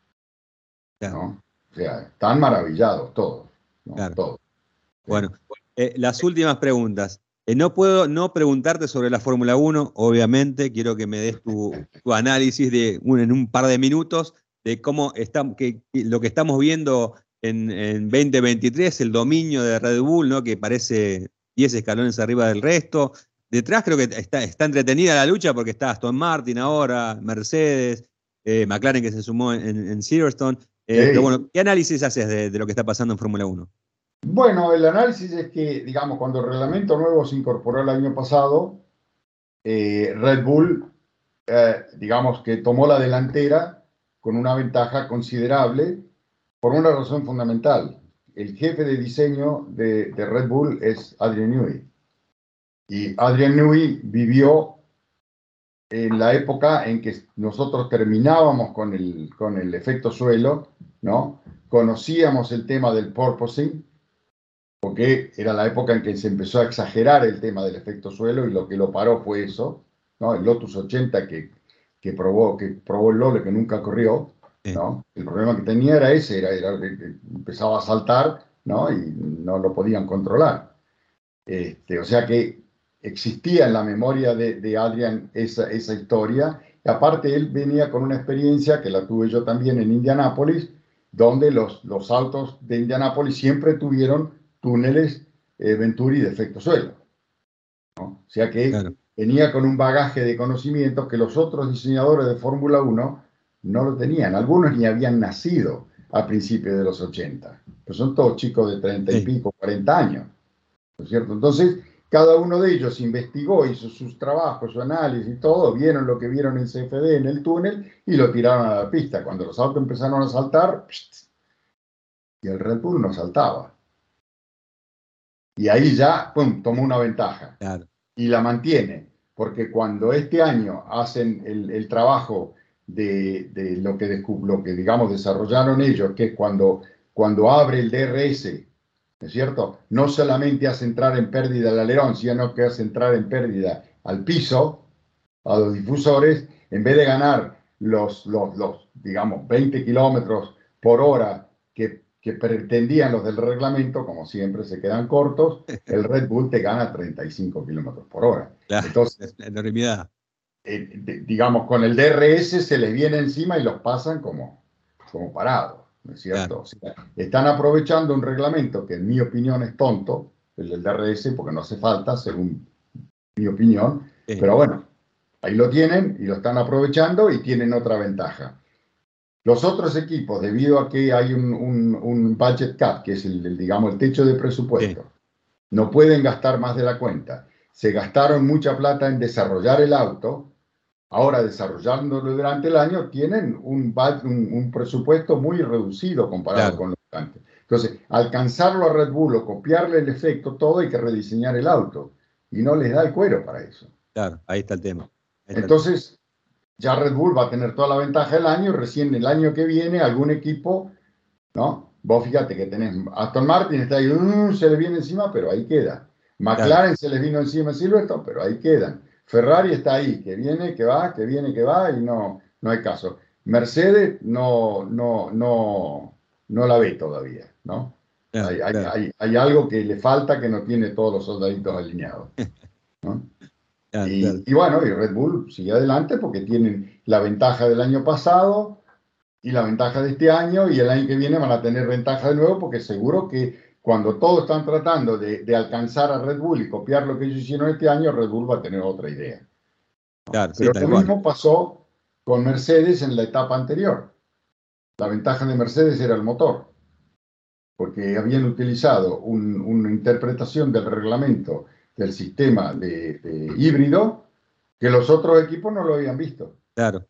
claro, ¿no? O sea, están maravillados todos, ¿no? claro. Todos. ¿Sí? Bueno, eh, las últimas preguntas. Eh, no puedo no preguntarte sobre la Fórmula uno, obviamente. Quiero que me des tu, tu análisis de un, en un par de minutos de cómo está, que, que lo que estamos viendo en, en veinte veintitrés, el dominio de Red Bull, ¿no? Que parece diez escalones arriba del resto. Detrás creo que está, está entretenida la lucha porque está Aston Martin ahora, Mercedes, eh, McLaren que se sumó en, en Silverstone. Eh, pero Sí. bueno, ¿qué análisis haces de, de lo que está pasando en Fórmula uno? Bueno, el análisis es que, digamos, cuando el reglamento nuevo se incorporó el año pasado, eh, Red Bull, eh, digamos que tomó la delantera con una ventaja considerable por una razón fundamental. El jefe de diseño de, de Red Bull es Adrian Newey. Y Adrian Newey vivió en la época en que nosotros terminábamos con el, con el efecto suelo, ¿no? Conocíamos el tema del porpoising, porque era la época en que se empezó a exagerar el tema del efecto suelo y lo que lo paró fue eso, ¿no? El Lotus ochenta que, que, probó, que probó el doble, que nunca corrió, Sí, ¿no? El problema que tenía era ese, era, era que empezaba a saltar, ¿no? Y no lo podían controlar. Este, o sea que existía en la memoria de, de Adrian esa, esa historia, y aparte él venía con una experiencia que la tuve yo también en Indianápolis, donde los, los autos de Indianápolis siempre tuvieron túneles eh, Venturi de efecto suelo, ¿no? O sea que claro. venía con un bagaje de conocimientos que los otros diseñadores de Fórmula uno no lo tenían. Algunos ni habían nacido a principios de los ochenta, pues son todos chicos de treinta y Sí, pico, cuarenta años, ¿no es cierto? Entonces, cada uno de ellos investigó, hizo sus trabajos, su análisis y todo, vieron lo que vieron en C F D en el túnel y lo tiraron a la pista. Cuando los autos empezaron a saltar, y el Red Bull no saltaba. Y ahí ya, pum, tomó una ventaja. Claro. Y la mantiene, porque cuando este año hacen el, el trabajo de, de lo, que, lo que, digamos, desarrollaron ellos, que es cuando, cuando abre el D R S, ¿no es cierto? No solamente hace entrar en pérdida el alerón, sino que hace entrar en pérdida al piso, a los difusores, en vez de ganar los, los, los digamos, veinte kilómetros por hora que, que pretendían los del reglamento, como siempre se quedan cortos, el Red Bull te gana treinta y cinco kilómetros por hora. Claro, entonces, la enormidad. Eh, de, digamos, con el D R S se les viene encima y los pasan como, como parados, ¿no es cierto? Claro. O sea, están aprovechando un reglamento que en mi opinión es tonto, el del D R S, porque no hace falta, según mi opinión, Sí. pero bueno, ahí lo tienen y lo están aprovechando y tienen otra ventaja. Los otros equipos, debido a que hay un, un, un budget cap, que es el, el, digamos, el techo de presupuesto, sí, no pueden gastar más de la cuenta. Se gastaron mucha plata en desarrollar el auto. Ahora, desarrollándolo durante el año, tienen un, un, un presupuesto muy reducido comparado, claro, con los antes. Entonces, alcanzarlo a Red Bull o copiarle el efecto, todo hay que rediseñar el auto. Y no les da el cuero para eso. Claro, ahí está el tema. Está Entonces, el tema. Ya Red Bull va a tener toda la ventaja del año y recién el año que viene algún equipo, ¿no? Vos fíjate que tenés Aston Martin, está ahí, uh, se le viene encima, pero ahí queda. McLaren, claro, se les vino encima en Silverstone, pero ahí quedan. Ferrari está ahí, que viene, que va, que viene, que va, y no, no hay caso. Mercedes no, no, no, no la ve todavía, ¿no? Claro, hay, hay, claro. hay, hay algo que le falta que no tiene todos los soldaditos alineados, ¿no? Claro, y, claro. y bueno, y Red Bull sigue adelante porque tienen la ventaja del año pasado y la ventaja de este año, y el año que viene van a tener ventaja de nuevo, porque seguro que cuando todos están tratando de, de alcanzar a Red Bull y copiar lo que ellos hicieron este año, Red Bull va a tener otra idea. Claro, pero sí, lo cual. mismo pasó con Mercedes en la etapa anterior. La ventaja de Mercedes era el motor, porque habían utilizado un, una interpretación del reglamento del sistema de, de híbrido que los otros equipos no lo habían visto. Claro.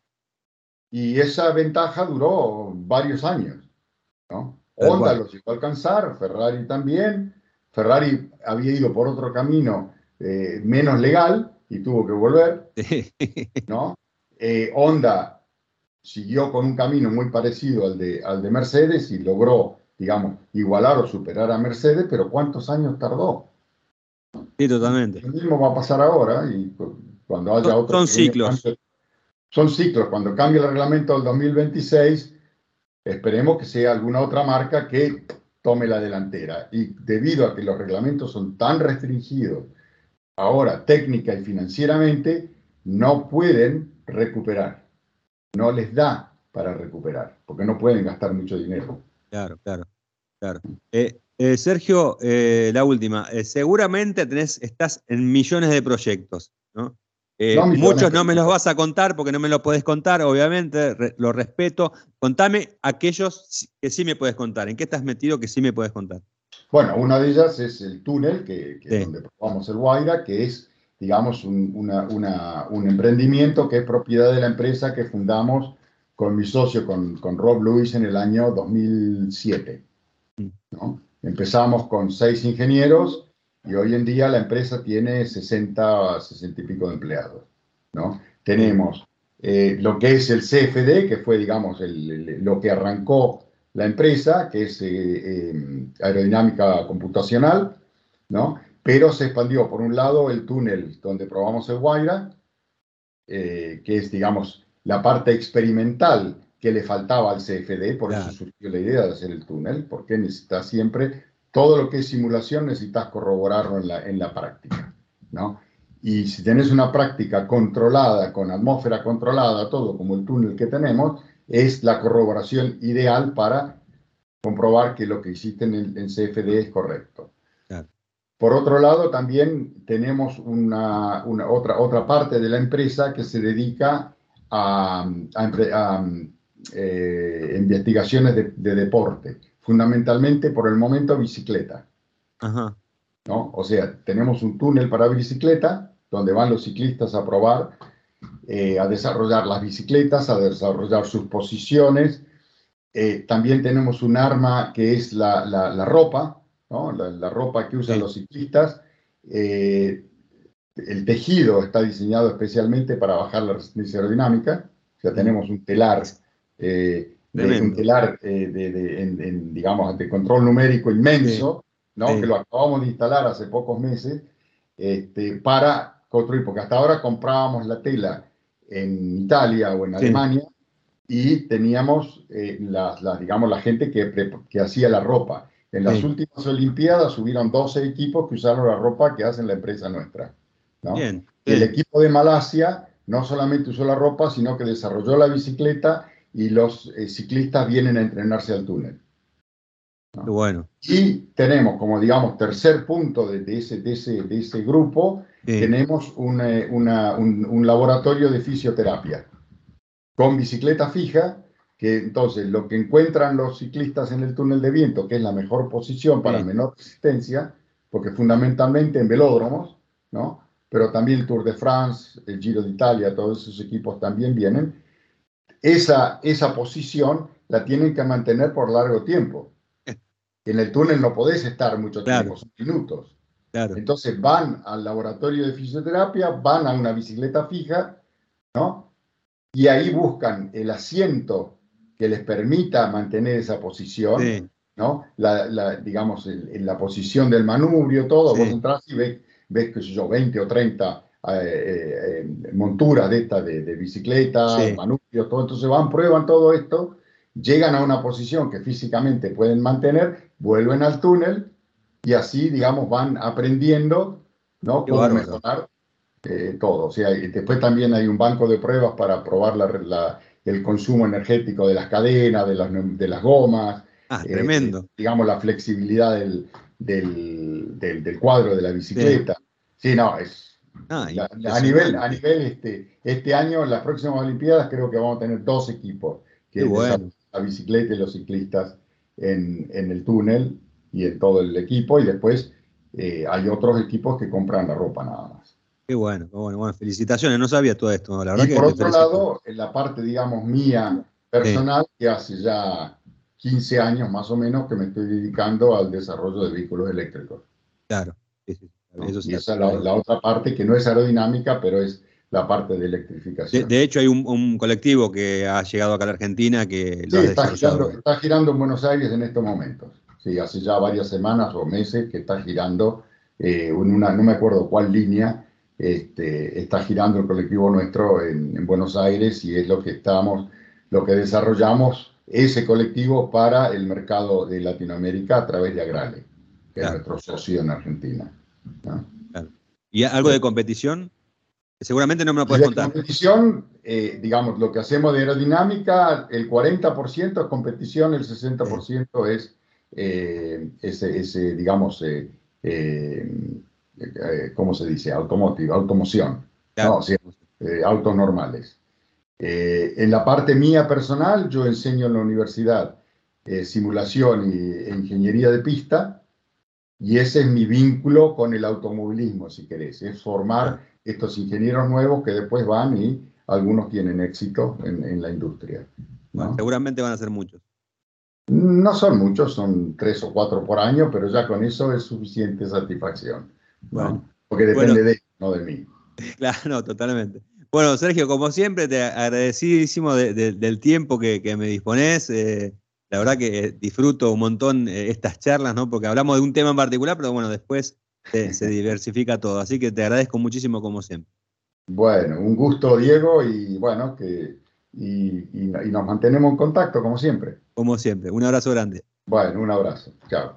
Y esa ventaja duró varios años, ¿no? Tal Honda cual. los llegó a alcanzar, Ferrari también. Ferrari había ido por otro camino eh, menos legal y tuvo que volver, ¿no? Eh, Honda siguió con un camino muy parecido al de, al de Mercedes y logró, digamos, igualar o superar a Mercedes, pero ¿cuántos años tardó? Sí, totalmente. Lo mismo va a pasar ahora y cuando haya son, otro son ciclos. cambio, son ciclos. Cuando cambie el reglamento del dos mil veintiséis, esperemos que sea alguna otra marca que tome la delantera. Y debido a que los reglamentos son tan restringidos ahora, técnica y financieramente, no pueden recuperar. No les da para recuperar, porque no pueden gastar mucho dinero. Claro, claro, claro. Eh, eh, Sergio, eh, la última. Eh, seguramente tenés, estás en millones de proyectos, ¿no? Eh, no millones, muchos no me los vas a contar porque no me los podés contar, obviamente, re, lo respeto. Contame aquellos que sí me puedes contar. ¿En qué estás metido que sí me puedes contar? Bueno, una de ellas es el túnel, que, que sí. es donde probamos el Guaira, que es, digamos, un, una, una, un emprendimiento que es propiedad de la empresa que fundamos con mi socio, con, con Rob Lewis, en el año dos mil siete, ¿no? Empezamos con seis ingenieros y hoy en día la empresa tiene sesenta, sesenta y pico de empleados, ¿no? Tenemos eh, lo que es el C F D, que fue, digamos, el, el, lo que arrancó la empresa, que es eh, eh, aerodinámica computacional, ¿no? Pero se expandió, por un lado, el túnel donde probamos el Guaira, eh, que es, digamos, la parte experimental que le faltaba al C F D, por claro. eso surgió la idea de hacer el túnel, porque necesitas siempre, todo lo que es simulación necesitas corroborarlo en la, en la práctica, ¿no? Y si tenés una práctica controlada, con atmósfera controlada, todo como el túnel que tenemos, es la corroboración ideal para comprobar que lo que hiciste en el en C F D es correcto. Claro. Por otro lado, también tenemos una, una otra, otra parte de la empresa que se dedica a, a, a eh, investigaciones de, de deporte, fundamentalmente por el momento bicicleta. Ajá. ¿no? O sea, tenemos un túnel para bicicleta donde van los ciclistas a probar, eh, a desarrollar las bicicletas, a desarrollar sus posiciones. Eh, también tenemos un arma que es la, la, la ropa, ¿no? La, la, ropa que usan Sí. los ciclistas. Eh, el tejido está diseñado especialmente para bajar la resistencia aerodinámica. O sea, tenemos un telar, eh, de, un telar eh, de, de, en, en, digamos, de control numérico inmenso, sí. ¿no? Sí. Que lo acabamos de instalar hace pocos meses, este, para construir, porque hasta ahora comprábamos la tela en Italia o en Alemania, sí. Y teníamos eh, la, la, digamos, la gente que, que hacía la ropa. En las sí. últimas Olimpiadas hubieron doce equipos que usaron la ropa que hacen la empresa nuestra, ¿no? Bien, y el equipo de Malasia no solamente usó la ropa, sino que desarrolló la bicicleta y los eh, ciclistas vienen a entrenarse al túnel, ¿no? Qué bueno. Y tenemos como, digamos, tercer punto de, de, ese, de, ese, de ese grupo, sí. tenemos un, eh, una, un, un laboratorio de fisioterapia con bicicleta fija, que entonces lo que encuentran los ciclistas en el túnel de viento, que es la mejor posición para sí. menor resistencia, porque fundamentalmente en velódromos, ¿no? Pero también el Tour de France, el Giro de Italia, todos esos equipos también vienen, esa, esa posición la tienen que mantener por largo tiempo. En el túnel no podés estar mucho claro. tiempo, son minutos. Claro. Entonces van al laboratorio de fisioterapia, van a una bicicleta fija, ¿no? Y ahí buscan el asiento que les permita mantener esa posición, sí. ¿no? La, la, digamos, en, en la posición del manubrio, todo. Sí. Vos entras y ves, ves, qué sé yo, veinte o treinta eh, eh, monturas de estas de, de bicicleta, sí. manubrios, todo. Entonces van, prueban todo esto, llegan a una posición que físicamente pueden mantener, vuelven al túnel y así, digamos, van aprendiendo, ¿no? Cómo mejorar Eh, todo. O sea, después también hay un banco de pruebas para probar la, la, el consumo energético de las cadenas, de las, de las gomas. Ah, eh, tremendo. Digamos, la flexibilidad del, del, del, del cuadro de la bicicleta. Sí, sí no, es... Ah, la, a nivel, a nivel este, este año, en las próximas Olimpiadas, creo que vamos a tener dos equipos que bueno. la bicicleta y los ciclistas en, en el túnel y en todo el equipo. Y después eh, hay otros equipos que compran la ropa nada más. Qué bueno, qué bueno, bueno, felicitaciones, no sabía todo esto, la verdad y que por te otro felicito. lado, en la parte, digamos, mía personal, sí. que hace ya quince años más o menos que me estoy dedicando al desarrollo de vehículos eléctricos. Claro, sí, sí, ¿No? eso sí. Y esa es la, la otra parte que no es aerodinámica, pero es la parte de electrificación. De, de hecho, hay un, un colectivo que ha llegado acá a la Argentina que lo sí, ha está desarrollado. girando, está girando en Buenos Aires en estos momentos. Sí, hace ya varias semanas o meses que está girando eh, en una, no me acuerdo cuál línea, este, está girando el colectivo nuestro en, en Buenos Aires y es lo que estamos, lo que desarrollamos ese colectivo para el mercado de Latinoamérica a través de Agrale, que claro. es nuestro socio en Argentina, ¿no? Claro. ¿Y algo de competición? Seguramente no me lo puedes de contar. Competición, eh, digamos, lo que hacemos de aerodinámica, el cuarenta por ciento es competición, el sesenta por ciento sí. es, eh, ese, ese, digamos, eh, eh, eh, ¿cómo se dice? Automotive, automoción, claro. ¿no? O sea, eh, autos normales. Eh, en la parte mía personal, yo enseño en la universidad eh, simulación y, e ingeniería de pista, y ese es mi vínculo con el automovilismo, si querés, es formar ah. estos ingenieros nuevos que después van y algunos tienen éxito en, en la industria, ¿no? Bueno, seguramente van a ser muchos. No son muchos, son tres o cuatro por año, pero ya con eso es suficiente satisfacción, ¿no? Bueno, porque depende bueno, de ellos, no de mí. Claro, no, totalmente. Bueno, Sergio, como siempre, te agradecidísimo de, de, del tiempo que, que me disponés. Eh, la verdad que disfruto un montón estas charlas, ¿no? Porque hablamos de un tema en particular, pero bueno, después se, se diversifica todo. Así que te agradezco muchísimo como siempre. Bueno, un gusto, Diego, y bueno, que y, y, y nos mantenemos en contacto, como siempre. Como siempre. Un abrazo grande. Bueno, un abrazo. Chao.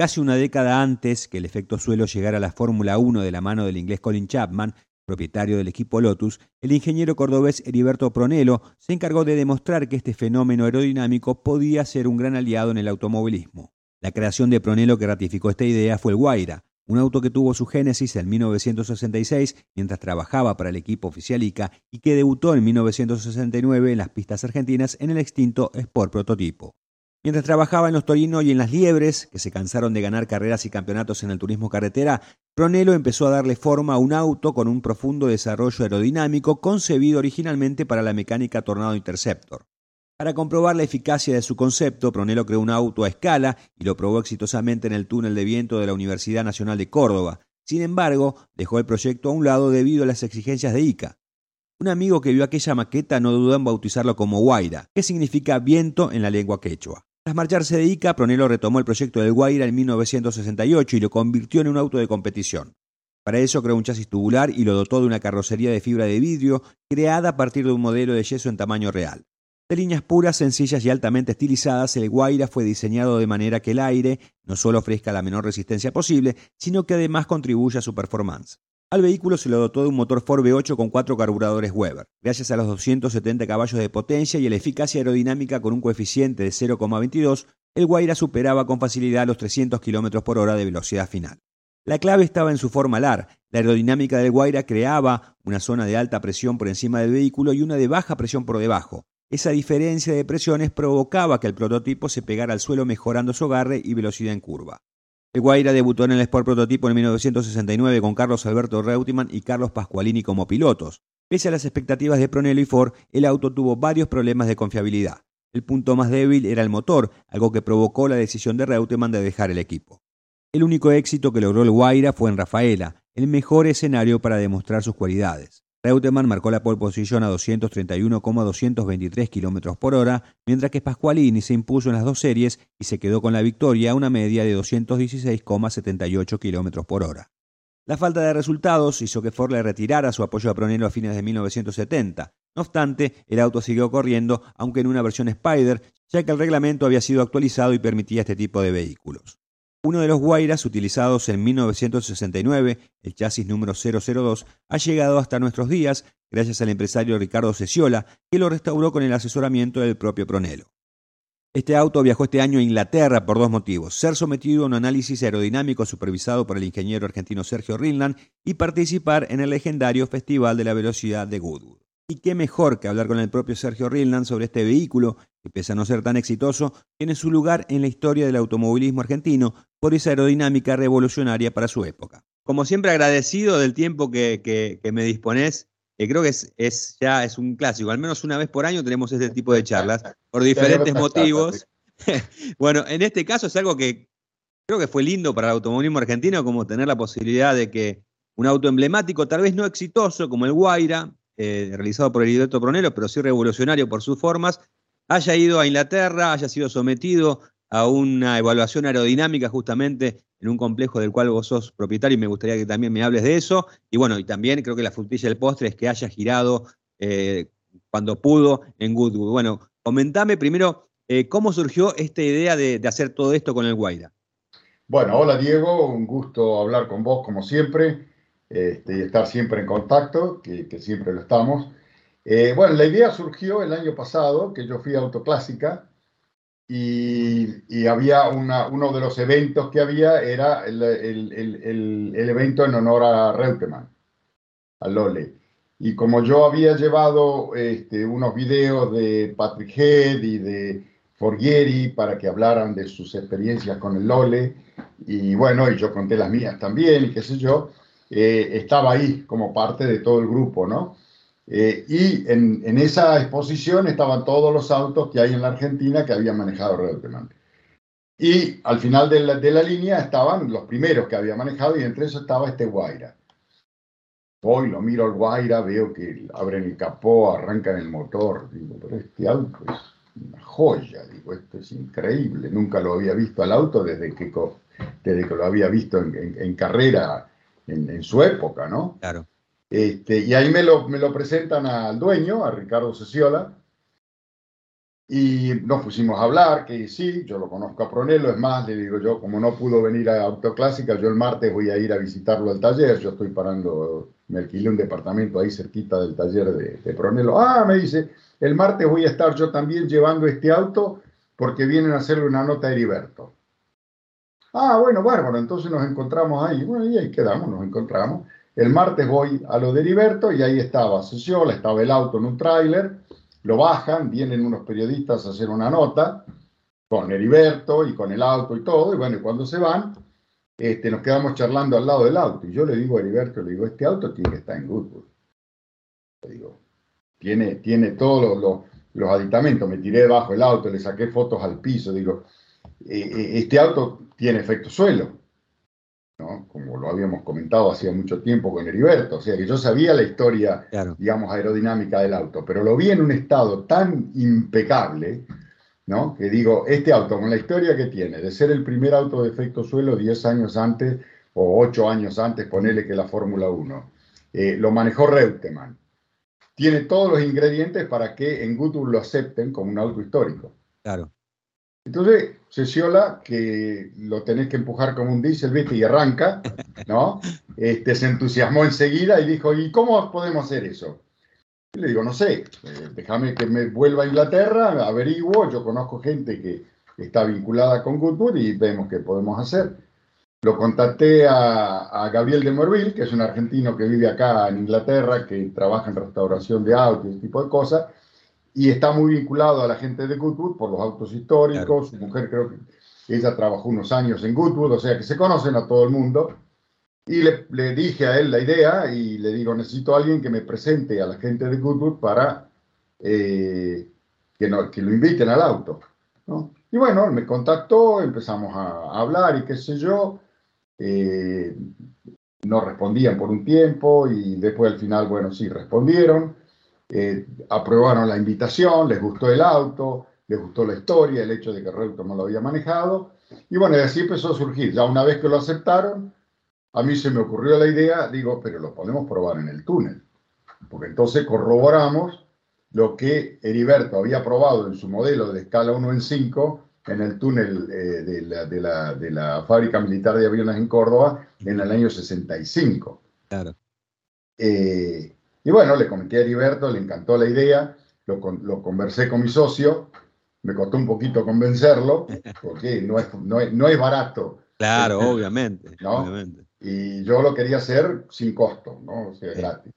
Casi una década antes que el efecto suelo llegara a la Fórmula uno de la mano del inglés Colin Chapman, propietario del equipo Lotus, el ingeniero cordobés Heriberto Pronello se encargó de demostrar que este fenómeno aerodinámico podía ser un gran aliado en el automovilismo. La creación de Pronello que ratificó esta idea fue el Guaira, un auto que tuvo su génesis en mil novecientos sesenta y seis mientras trabajaba para el equipo oficial I C A y que debutó en mil novecientos sesenta y nueve en las pistas argentinas en el extinto Sport Prototipo. Mientras trabajaba en los Torino y en las Liebres, que se cansaron de ganar carreras y campeonatos en el turismo carretera, Pronello empezó a darle forma a un auto con un profundo desarrollo aerodinámico concebido originalmente para la mecánica Tornado Interceptor. Para comprobar la eficacia de su concepto, Pronello creó un auto a escala y lo probó exitosamente en el túnel de viento de la Universidad Nacional de Córdoba. Sin embargo, dejó el proyecto a un lado debido a las exigencias de I C A. Un amigo que vio aquella maqueta no dudó en bautizarlo como Guaira, que significa viento en la lengua quechua. Tras marcharse de I C A, Pronello retomó el proyecto del Guaira en mil novecientos sesenta y ocho y lo convirtió en un auto de competición. Para eso creó un chasis tubular y lo dotó de una carrocería de fibra de vidrio creada a partir de un modelo de yeso en tamaño real. De líneas puras, sencillas y altamente estilizadas, el Guaira fue diseñado de manera que el aire no solo ofrezca la menor resistencia posible, sino que además contribuya a su performance. Al vehículo se lo dotó de un motor Ford V ocho con cuatro carburadores Weber. Gracias a los doscientos setenta caballos de potencia y a la eficacia aerodinámica con un coeficiente de cero coma veintidós, el Guaira superaba con facilidad los trescientos kilómetros por hora de velocidad final. La clave estaba en su forma alar. La aerodinámica del Guaira creaba una zona de alta presión por encima del vehículo y una de baja presión por debajo. Esa diferencia de presiones provocaba que el prototipo se pegara al suelo mejorando su agarre y velocidad en curva. El Guaira debutó en el Sport Prototipo en mil novecientos sesenta y nueve con Carlos Alberto Reutemann y Carlos Pasqualini como pilotos. Pese a las expectativas de Pronello y Ford, el auto tuvo varios problemas de confiabilidad. El punto más débil era el motor, algo que provocó la decisión de Reutemann de dejar el equipo. El único éxito que logró el Guaira fue en Rafaela, el mejor escenario para demostrar sus cualidades. Reutemann marcó la pole position a doscientos treinta y uno coma doscientos veintitrés kilómetros por hora, mientras que Pasqualini se impuso en las dos series y se quedó con la victoria a una media de doscientos dieciséis coma setenta y ocho kilómetros por hora. La falta de resultados hizo que Ford le retirara su apoyo a Pronello a fines de mil novecientos setenta. No obstante, el auto siguió corriendo, aunque en una versión Spider, ya que el reglamento había sido actualizado y permitía este tipo de vehículos. Uno de los Guairas utilizados en mil novecientos sesenta y nueve, el chasis número cero cero dos, ha llegado hasta nuestros días gracias al empresario Ricardo Ceciola, que lo restauró con el asesoramiento del propio Pronello. Este auto viajó este año a Inglaterra por dos motivos: ser sometido a un análisis aerodinámico supervisado por el ingeniero argentino Sergio Rinland y participar en el legendario Festival de la Velocidad de Goodwood. Y qué mejor que hablar con el propio Sergio Rinland sobre este vehículo, que pese a no ser tan exitoso, tiene su lugar en la historia del automovilismo argentino por esa aerodinámica revolucionaria para su época. Como siempre, agradecido del tiempo que, que, que me disponés, que creo que es, es ya es un clásico. Al menos una vez por año tenemos este tipo de charlas, por diferentes motivos. Bueno, en este caso es algo que creo que fue lindo para el automovilismo argentino, como tener la posibilidad de que un auto emblemático, tal vez no exitoso como el Guaira, Eh, realizado por Heriberto Pronello, pero sí revolucionario por sus formas, haya ido a Inglaterra, haya sido sometido a una evaluación aerodinámica justamente en un complejo del cual vos sos propietario y me gustaría que también me hables de eso. Y bueno, y también creo que la frutilla del postre es que haya girado eh, cuando pudo en Goodwood. Bueno, comentame primero eh, cómo surgió esta idea de, de hacer todo esto con el Guaira. Bueno, hola Diego, un gusto hablar con vos como siempre, este, y estar siempre en contacto, que, que siempre lo estamos. Eh, bueno, la idea surgió el año pasado, que yo fui a Autoclásica y, y había una, uno de los eventos que había, era el, el, el, el, el evento en honor a Reutemann, a Lole. Y como yo había llevado este, unos videos de Patrick Head y de Forghieri para que hablaran de sus experiencias con el Lole, y bueno, y yo conté las mías también, y qué sé yo, eh, estaba ahí como parte de todo el grupo, ¿no? Eh, y en, en esa exposición estaban todos los autos que hay en la Argentina que había manejado Reutemann. Y al final de la, de la línea estaban los primeros que había manejado, y entre esos estaba este Guaira. Hoy lo miro al Guaira, veo que abren el capó, arrancan el motor. Digo, pero este auto es una joya. Digo, esto es increíble. Nunca lo había visto al auto desde que, desde que lo había visto en, en, en carrera en, en su época, ¿no? Claro. Este, y ahí me lo, me lo presentan al dueño, a Ricardo Ceciola. Y nos pusimos a hablar, que sí, yo lo conozco a Pronello, es más, le digo yo, como no pudo venir a Autoclásica, yo el martes voy a ir a visitarlo al taller, yo estoy parando, me alquilé un departamento ahí cerquita del taller de, de Pronello. Ah, me dice, el martes voy a estar yo también llevando este auto porque vienen a hacerle una nota a Heriberto. Ah, bueno, bárbaro, entonces nos encontramos ahí, bueno, y ahí quedamos, nos encontramos. El martes voy a lo de Heriberto y ahí estaba Ceciola, estaba el auto en un tráiler, lo bajan, vienen unos periodistas a hacer una nota con Heriberto y con el auto y todo, y bueno, y cuando se van, este, nos quedamos charlando al lado del auto, y yo le digo a Heriberto, le digo, este auto tiene que estar en Goodwood, le digo, tiene, tiene todos los, los, los aditamentos, me tiré debajo del auto, le saqué fotos al piso, digo, eh, este auto tiene efecto suelo, ¿no? Como lo habíamos comentado hacía mucho tiempo con Heriberto, o sea que yo sabía la historia, Claro. digamos, aerodinámica del auto, pero lo vi en un estado tan impecable, ¿no? Que digo, este auto, con la historia que tiene, de ser el primer auto de efecto suelo diez años antes, o ocho años antes, ponele que la Fórmula uno, eh, lo manejó Reutemann. Tiene todos los ingredientes para que en Goodwood lo acepten como un auto histórico. Claro. Entonces, Ceciola, que lo tenés que empujar como un diésel, ¿viste? Y arranca, ¿no? Este, se entusiasmó enseguida y dijo, ¿y cómo podemos hacer eso? Y le digo, no sé, eh, déjame que me vuelva a Inglaterra, averiguo, yo conozco gente que está vinculada con Goodwood y vemos qué podemos hacer. Lo contacté a, a Gabriel de Morville, que es un argentino que vive acá en Inglaterra, que trabaja en restauración de autos y ese tipo de cosas, y está muy vinculado a la gente de Goodwood por los autos Claro. históricos. Su mujer creo que ella trabajó unos años en Goodwood, o sea que se conocen a todo el mundo. Y le, le dije a él la idea y le digo, necesito a alguien que me presente a la gente de Goodwood para eh, que, no, que lo inviten al auto, ¿no? Y bueno, él me contactó, empezamos a, a hablar y qué sé yo. Eh, no respondían por un tiempo y después al final, bueno, sí, respondieron. Eh, aprobaron la invitación, les gustó el auto, les gustó la historia, el hecho de que Reutemann lo había manejado. Y bueno, y así empezó a surgir. Ya una vez que lo aceptaron, a mí se me ocurrió la idea, digo, pero lo podemos probar en el túnel. Porque entonces corroboramos lo que Heriberto había probado en su modelo de escala uno en cinco en el túnel eh, de, la, de, la, de la fábrica militar de aviones en Córdoba en el año sesenta y cinco. Claro. Eh, y bueno, le comenté a Heriberto, le encantó la idea, lo, lo conversé con mi socio, me costó un poquito convencerlo, porque no es, no es, no es barato, Claro, obviamente, ¿no? obviamente. Y yo lo quería hacer sin costo, ¿no? O sea, Sí. gratis.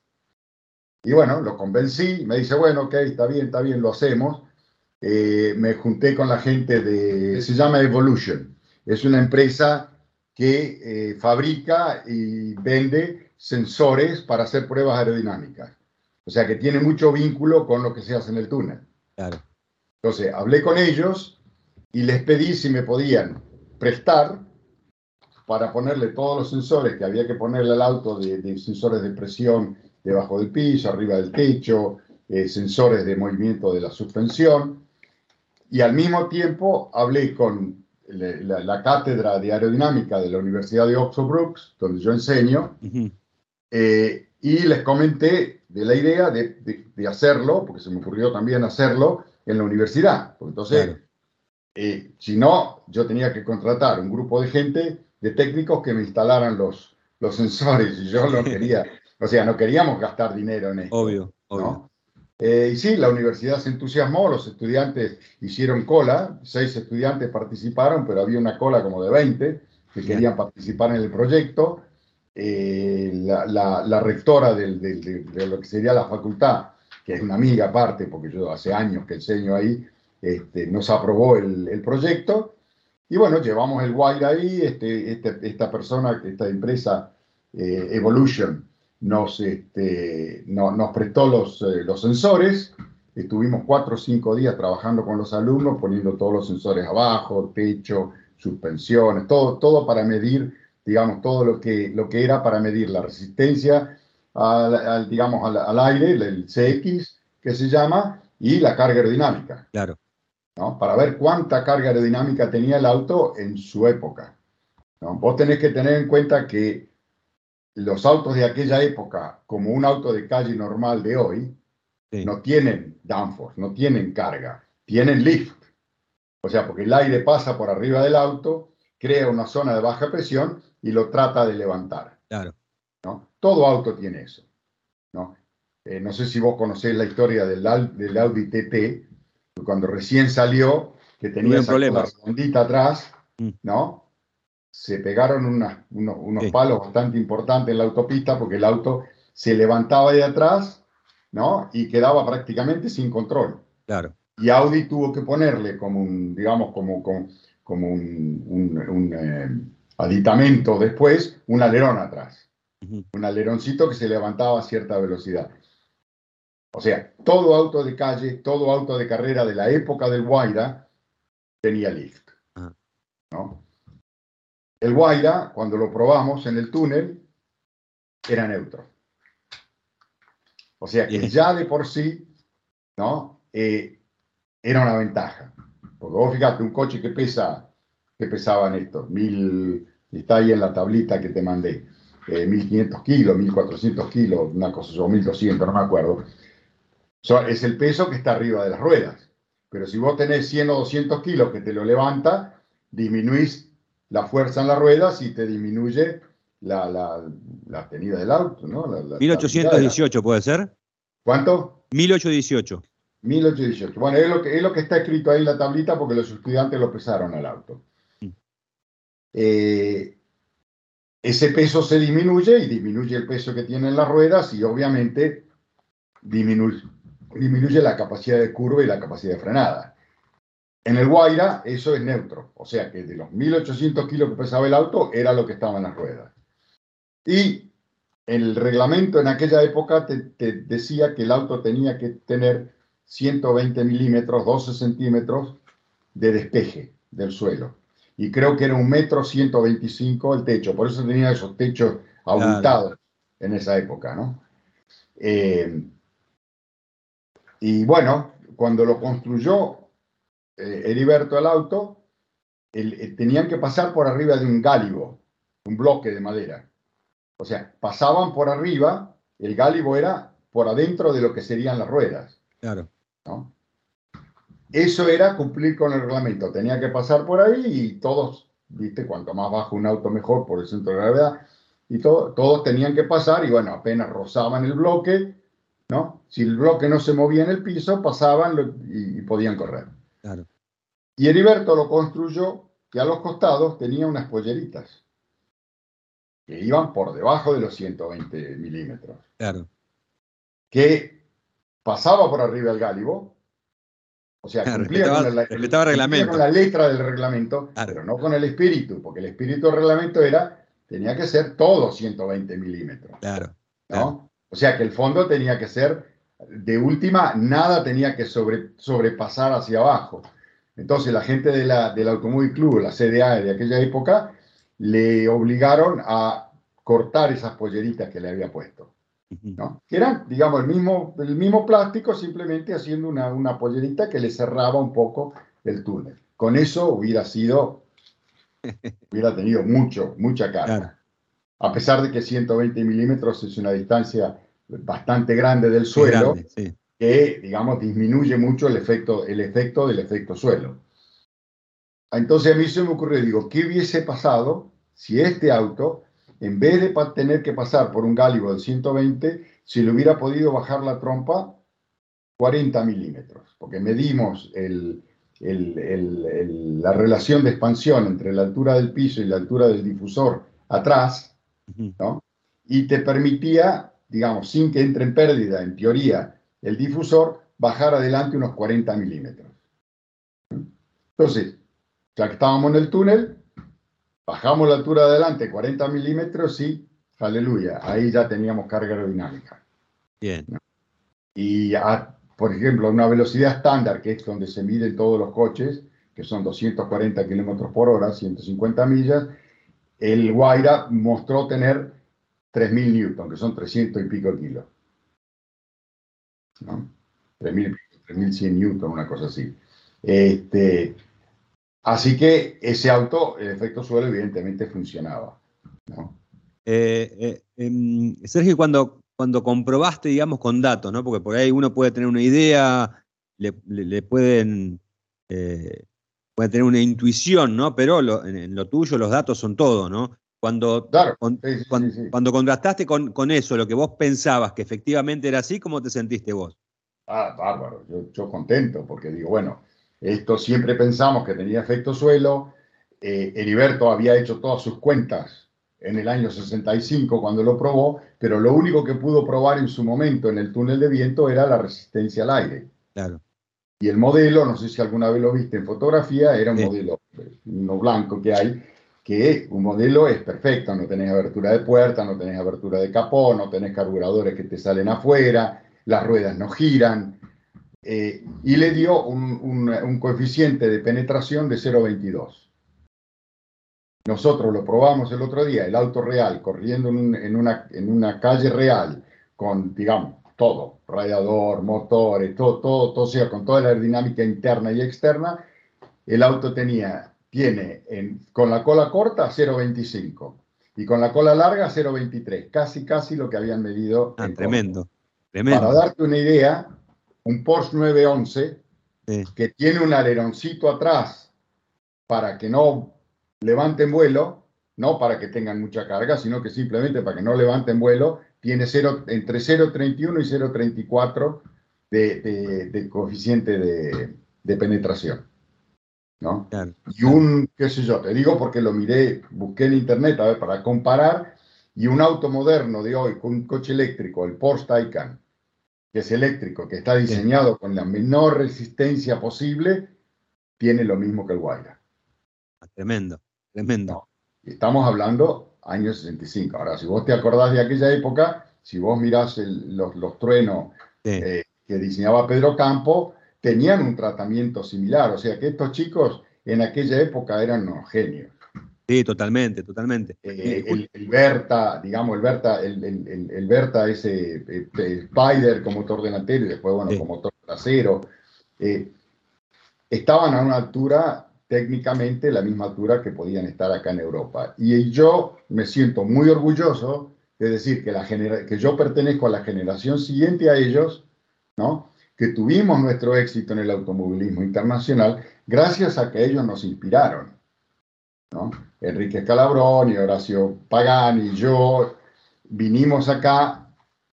Y bueno, lo convencí, me dice, bueno, ok, está bien, está bien, lo hacemos. Eh, me junté con la gente de, se llama Evolution, es una empresa que eh, fabrica y vende sensores para hacer pruebas aerodinámicas. O sea que tiene mucho vínculo con lo que se hace en el túnel. Claro. Entonces, hablé con ellos y les pedí si me podían prestar para ponerle todos los sensores que había que ponerle al auto, de, de sensores de presión debajo del piso, arriba del techo, eh, sensores de movimiento de la suspensión. Y al mismo tiempo hablé con la, la cátedra de aerodinámica de la Universidad de Oxford Brookes, donde yo enseño, Uh-huh. eh, y les comenté de la idea de, de, de, hacerlo, porque se me ocurrió también hacerlo en la universidad. Porque entonces, Claro. eh, si no, yo tenía que contratar un grupo de gente, de técnicos que me instalaran los, los sensores, y yo no quería, o sea, no queríamos gastar dinero en esto, Obvio, obvio. ¿no? Eh, y sí, la universidad se entusiasmó, los estudiantes hicieron cola, seis estudiantes participaron, pero había una cola como de veinte que Bien. querían participar en el proyecto. Eh, la, la, la, rectora del, del, de, de lo que sería la facultad, que es una amiga aparte, porque yo hace años que enseño ahí, este, nos aprobó el, el proyecto. Y bueno, llevamos el wire ahí, este, este, esta persona, esta empresa eh, Evolution, nos, este, no, nos prestó los, eh, los sensores. Estuvimos cuatro o cinco días trabajando con los alumnos, poniendo todos los sensores abajo, techo, suspensiones, todo, todo para medir, digamos, todo lo que, lo que era para medir la resistencia al, al digamos, al, al aire, el C X, que se llama, y la carga aerodinámica. Claro. ¿No? Para ver cuánta carga aerodinámica tenía el auto en su época, ¿no? Vos tenés que tener en cuenta que los autos de aquella época, como un auto de calle normal de hoy, Sí. no tienen downforce, no tienen carga. tienen lift. O sea, porque el aire pasa por arriba del auto, crea una zona de baja presión y lo trata de levantar. Claro. ¿No? Todo auto tiene eso. ¿No? Eh, no sé si vos conocés la historia del, del Audi T T, cuando recién salió, que tenía esa cola redondita atrás, mm. ¿no? Se pegaron una, uno, unos sí. palos bastante importantes en la autopista porque el auto se levantaba de atrás, ¿no? Y quedaba prácticamente sin control. Claro. Y Audi tuvo que ponerle como un, digamos, como, como, como un, un, un eh, aditamento después, un alerón atrás. Uh-huh. Un aleroncito que se levantaba a cierta velocidad. O sea, todo auto de calle, todo auto de carrera de la época del Huayra tenía lift, uh-huh. ¿no? El Huayra, cuando lo probamos en el túnel, era neutro. O sea que ya de por sí, ¿no? Eh, era una ventaja. Porque vos fíjate, un coche que pesa, que pesaban estos, mil, está ahí en la tablita que te mandé, eh, mil quinientos kilos, mil cuatrocientos kilos, una cosa, o mil doscientos, no me acuerdo. So, es el peso que está arriba de las ruedas. Pero si vos tenés cien o doscientos kilos que te lo levanta, disminuís la fuerza en las ruedas y te disminuye la, la, la tenida del auto, ¿no? La, la mil ochocientos dieciocho, ¿puede ser? ¿Cuánto? mil ochocientos dieciocho. mil ochocientos dieciocho. Bueno, es lo, que, es lo que está escrito ahí en la tablita porque los estudiantes lo pesaron al auto. Mm. Eh, ese peso se disminuye y disminuye el peso que tienen las ruedas y obviamente disminuye, disminuye la capacidad de curva y la capacidad de frenada. En el Huayra eso es neutro, o sea que de los mil ochocientos kilos que pesaba el auto era lo que estaba en las ruedas. Y el reglamento en aquella época te, te decía que el auto tenía que tener ciento veinte milímetros, doce centímetros de despeje del suelo. Y creo que era un metro ciento veinticinco el techo, por eso tenía esos techos abultados, claro, en esa época, ¿no? Eh, y bueno, cuando lo construyó eh, Heriberto el auto, el, el, tenían que pasar por arriba de un gálibo, un bloque de madera. O sea, pasaban por arriba, el gálibo era por adentro de lo que serían las ruedas. Claro. ¿No? Eso era cumplir con el reglamento. Tenía que pasar por ahí y todos, viste, cuanto más bajo un auto mejor por el centro de gravedad, y todo, todos tenían que pasar y bueno, apenas rozaban el bloque, ¿no? Si el bloque no se movía en el piso, pasaban lo, y, y podían correr. Claro. Y Heriberto lo construyó que a los costados tenía unas polleritas que iban por debajo de los ciento veinte milímetros. Claro. Que pasaba por arriba el gálibo, o sea, claro, cumplía, respetaba, con, el, respetaba el, reglamento. cumplía con la letra del reglamento, claro, pero no con el espíritu, porque el espíritu del reglamento era, tenía que ser todo ciento veinte milímetros. Claro, ¿no? Claro. O sea, que el fondo tenía que ser, de última, nada tenía que sobre, sobrepasar hacia abajo. Entonces, la gente de la, del Automóvil Club, la C D A de aquella época, le obligaron a cortar esas polleritas que le había puesto, ¿no? Que eran, digamos, el mismo, el mismo plástico, simplemente haciendo una, una pollerita que le cerraba un poco el túnel. Con eso hubiera sido, hubiera tenido mucho, mucha carga. Claro. A pesar de que ciento veinte milímetros es una distancia bastante grande del suelo, grande, sí. que, digamos, disminuye mucho el efecto, el efecto del efecto suelo. Entonces a mí se me ocurrió, digo, ¿qué hubiese pasado si este auto, en vez de tener que pasar por un gálibo de ciento veinte, si le hubiera podido bajar la trompa cuarenta milímetros? Porque medimos el, el, el, el, la relación de expansión entre la altura del piso y la altura del difusor atrás, ¿no? Y te permitía, digamos, sin que entre en pérdida, en teoría, el difusor, bajar adelante unos cuarenta milímetros. Entonces, ya que estábamos en el túnel, bajamos la altura de adelante cuarenta milímetros y, aleluya, ahí ya teníamos carga aerodinámica. Bien. ¿No? Y, a, por ejemplo, a una velocidad estándar, que es donde se miden todos los coches, que son doscientos cuarenta kilómetros por hora, ciento cincuenta millas, el Huayra mostró tener tres mil newton, que son trescientos y pico kilos. ¿No? tres mil cien newton, una cosa así. Este... Así que ese auto, el efecto suelo, evidentemente funcionaba, ¿no? Eh, eh, eh, Sergio, cuando, cuando comprobaste, digamos, con datos, ¿no? Porque por ahí uno puede tener una idea le, le, le pueden, eh, pueden tener una intuición, ¿no? Pero lo, en, en lo tuyo los datos son todo, ¿no? Cuando, Claro, con, sí, sí, sí, cuando, sí. cuando contrastaste con, con eso, lo que vos pensabas que efectivamente era así, ¿cómo te sentiste vos? Ah, bárbaro, yo, yo contento, porque digo, bueno, esto siempre pensamos que tenía efecto suelo. Eh, Heriberto había hecho todas sus cuentas en el año sesenta y cinco cuando lo probó, pero lo único que pudo probar en su momento en el túnel de viento era la resistencia al aire. Claro. Y el modelo, no sé si alguna vez lo viste en fotografía, era un Sí, modelo, uno blanco que hay, que un modelo es perfecto, no tenés abertura de puerta, no tenés abertura de capó, no tenés carburadores que te salen afuera, las ruedas no giran, eh, y le dio un, un, un, coeficiente de penetración de cero coma veintidós. Nosotros lo probamos el otro día, el auto real, corriendo en, un, en, una, en una calle real, con, digamos, todo, radiador, motores, todo, todo, todo, o sea, con toda la aerodinámica interna y externa, el auto tenía, tiene en, con la cola corta cero coma veinticinco y con la cola larga cero coma veintitrés, casi, casi lo que habían medido ah, en Córdoba. tremendo, Para tremendo. darte una idea, un Porsche nueve once Sí, que tiene un aleroncito atrás para que no levanten vuelo, no para que tengan mucha carga, sino que simplemente para que no levanten vuelo, tiene cero, entre cero coma treinta y uno y cero coma treinta y cuatro de, de, de coeficiente de, de penetración, ¿no? claro, Y claro. un, qué sé yo, te digo porque lo miré, busqué en internet a ver, para comparar, y un auto moderno de hoy con un coche eléctrico, el Porsche Taycan, que es eléctrico, que está Sí. diseñado con la menor resistencia posible, tiene lo mismo que el Huayra. Ah, tremendo, tremendo. No, estamos hablando años sesenta y cinco. Ahora, si vos te acordás de aquella época, si vos mirás el, los, los, truenos Sí, eh, que diseñaba Pedro Campo, tenían un tratamiento similar. O sea que estos chicos en aquella época eran unos genios. sí, totalmente, totalmente. Y Eh, ju- el, el Berta, digamos, el Berta, el, el, el, el Berta ese eh, eh, Spider con motor delantero y después, bueno, sí, con motor trasero, eh, estaban a una altura, técnicamente la misma altura que podían estar acá en Europa. Y yo me siento muy orgulloso de decir que, la genera que yo pertenezco a la generación siguiente a ellos, ¿no? Que tuvimos nuestro éxito en el automovilismo internacional gracias a que ellos nos inspiraron, ¿no? Enrique Scalabroni, Horacio Pagani, yo vinimos acá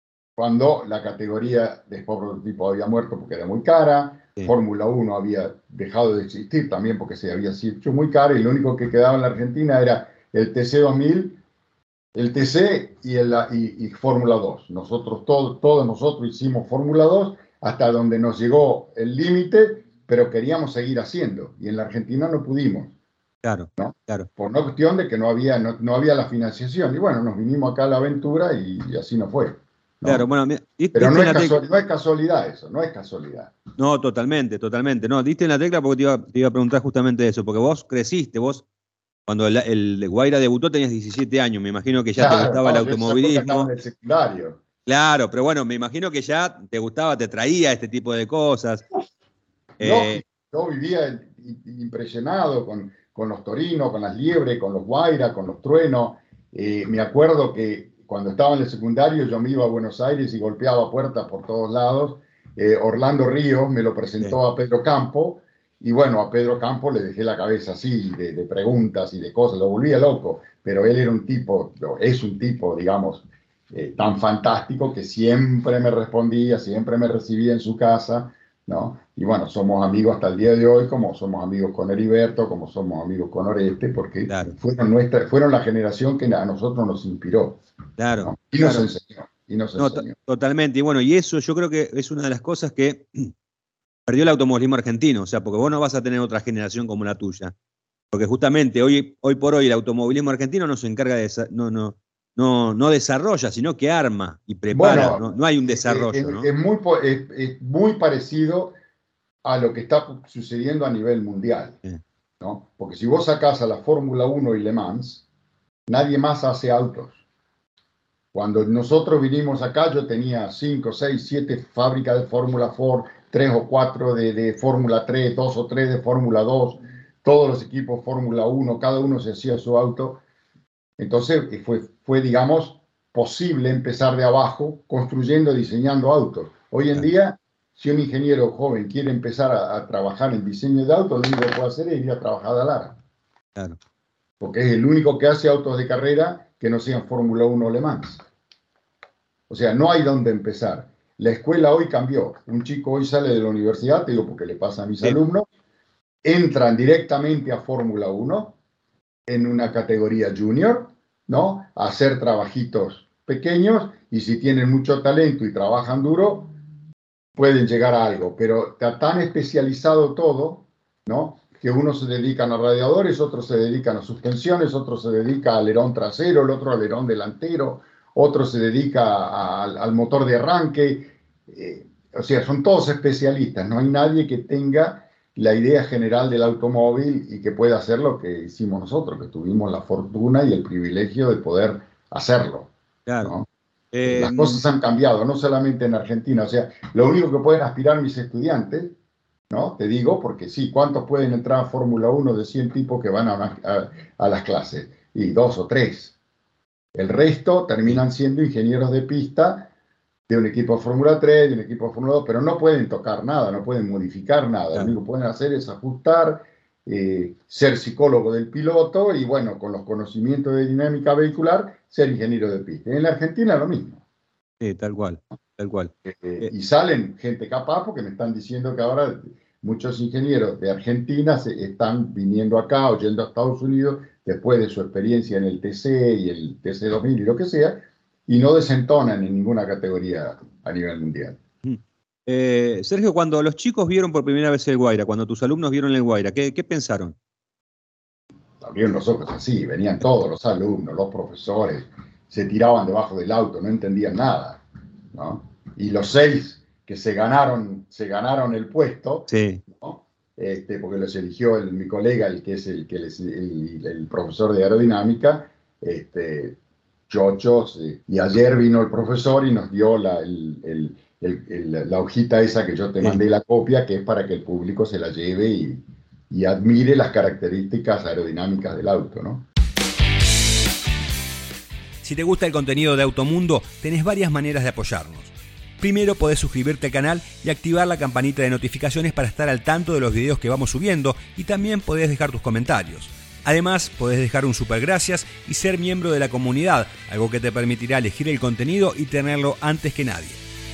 cuando la categoría de Sport Prototipo había muerto porque era muy cara, sí, Fórmula uno había dejado de existir también porque se había hecho muy cara y lo único que quedaba en la Argentina era el T C dos mil, el T C y, el, y, y Fórmula dos. Nosotros, todo, todos nosotros hicimos Fórmula dos hasta donde nos llegó el límite, pero queríamos seguir haciendo y en la Argentina no pudimos, claro, ¿no? claro. Por una cuestión de que no había, no, no había la financiación. Y bueno, nos vinimos acá a la aventura y, y así no fue, Claro, ¿no? bueno, mira, di- Pero diste no en es, la tecla. casual, no es casualidad eso, no es casualidad. No, totalmente, totalmente. No, diste en la tecla porque te iba, te iba a preguntar justamente eso, porque vos creciste, vos, cuando el, el Guaira debutó tenías diecisiete años, me imagino que ya te Claro, gustaba el no, yo en esa época estaba en automovilismo. el secundario. Claro, pero bueno, me imagino que ya te gustaba, te traía este tipo de cosas. Eh, Lógico, yo vivía impresionado con, con los torinos, con las liebres, con los guairas, con los truenos. Eh, me acuerdo que cuando estaba en el secundario yo me iba a Buenos Aires y golpeaba puertas por todos lados. Eh, Orlando Ríos me lo sí, presentó a Pedro Campo y bueno, a Pedro Campo le dejé la cabeza así de, de preguntas y de cosas, lo volvía loco, pero él era un tipo, es un tipo, digamos, eh, tan fantástico que siempre me respondía, siempre me recibía en su casa, ¿no? Y bueno, somos amigos hasta el día de hoy, como somos amigos con Heriberto, como somos amigos con Oreste, porque claro, fueron, nuestra, fueron la generación que a nosotros nos inspiró, claro, ¿no? Y nos claro. enseñó, y nos No, to- enseñó. totalmente. Y bueno, y eso yo creo que es una de las cosas que perdió el automovilismo argentino, o sea, porque vos no vas a tener otra generación como la tuya. Porque justamente hoy, hoy por hoy el automovilismo argentino no se encarga de, no, no, no, no desarrolla, sino que arma y prepara, Bueno, no, no hay un eh, eh, desarrollo, es, ¿no? es muy, es, es muy parecido a lo que está sucediendo a nivel mundial, Eh, ¿no? Porque si vos sacás a la Fórmula uno y Le Mans, nadie más hace autos. Cuando nosotros vinimos acá, yo tenía cinco, seis, siete fábricas de Fórmula Ford, tres o cuatro de, de Fórmula tres, dos o tres de Fórmula dos, todos los equipos Fórmula uno, cada uno se hacía su auto. Entonces fue, fue, digamos, posible empezar de abajo construyendo, diseñando autos. Hoy en claro, día si un ingeniero joven quiere empezar a, a trabajar en diseño de autos, lo único que puede hacer es ir a trabajar a Lara. Claro. Porque es el único que hace autos de carrera que no sean Fórmula uno o Le Mans. O sea, no hay dónde empezar. La escuela hoy cambió. Un chico hoy sale de la universidad, te digo porque le pasa a mis Sí. alumnos, entran directamente a Fórmula uno en una categoría junior, ¿no? A hacer trabajitos pequeños, y si tienen mucho talento y trabajan duro, pueden llegar a algo, pero está tan especializado todo, ¿no? Que unos se dedican a radiadores, otros se dedican a suspensiones, otros se dedica al alerón trasero, el otro al alerón delantero, otro se dedica a, a, al motor de arranque, eh, o sea, son todos especialistas, no hay nadie que tenga la idea general del automóvil y que pueda hacer lo que hicimos nosotros, que tuvimos la fortuna y el privilegio de poder hacerlo, Claro. ¿no? Eh, Las cosas han cambiado, no solamente en Argentina. O sea, lo único que pueden aspirar mis estudiantes, ¿no? Te digo, porque sí, ¿cuántos pueden entrar a Fórmula uno de cien tipos que van a, una- a, a las clases? Y dos o tres. El resto terminan siendo ingenieros de pista de un equipo de Fórmula tres, de un equipo de Fórmula dos, pero no pueden tocar nada, no pueden modificar nada. Claro. Lo único que pueden hacer es ajustar, eh, ser psicólogo del piloto y, bueno, con los conocimientos de dinámica vehicular, ser ingeniero de pista. En la Argentina lo mismo. Sí, tal cual, tal cual. Eh, Eh, y salen gente capaz, porque me están diciendo que ahora muchos ingenieros de Argentina se están viniendo acá o yendo a Estados Unidos después de su experiencia en el T C y el T C dos mil y lo que sea, y no desentonan en ninguna categoría a nivel mundial. eh, Sergio, cuando los chicos vieron por primera vez el Guaira, cuando tus alumnos vieron el Guaira, ¿qué, qué pensaron? Abrieron los ojos así, venían todos los alumnos, los profesores, se tiraban debajo del auto, no entendían nada, ¿no? Y los seis que se ganaron, se ganaron el puesto, Sí. ¿no? Este, porque los eligió el, mi colega, el que es el, que les, el, el profesor de aerodinámica, este, chochos, eh, y ayer vino el profesor y nos dio la, el, el, el, la hojita esa que yo te mandé, sí, la copia, que es para que el público se la lleve y, y admire las características aerodinámicas del auto, ¿no? Si te gusta el contenido de Automundo, tenés varias maneras de apoyarnos. Primero, podés suscribirte al canal y activar la campanita de notificaciones para estar al tanto de los videos que vamos subiendo, y también podés dejar tus comentarios. Además, podés dejar un super gracias y ser miembro de la comunidad, algo que te permitirá elegir el contenido y tenerlo antes que nadie.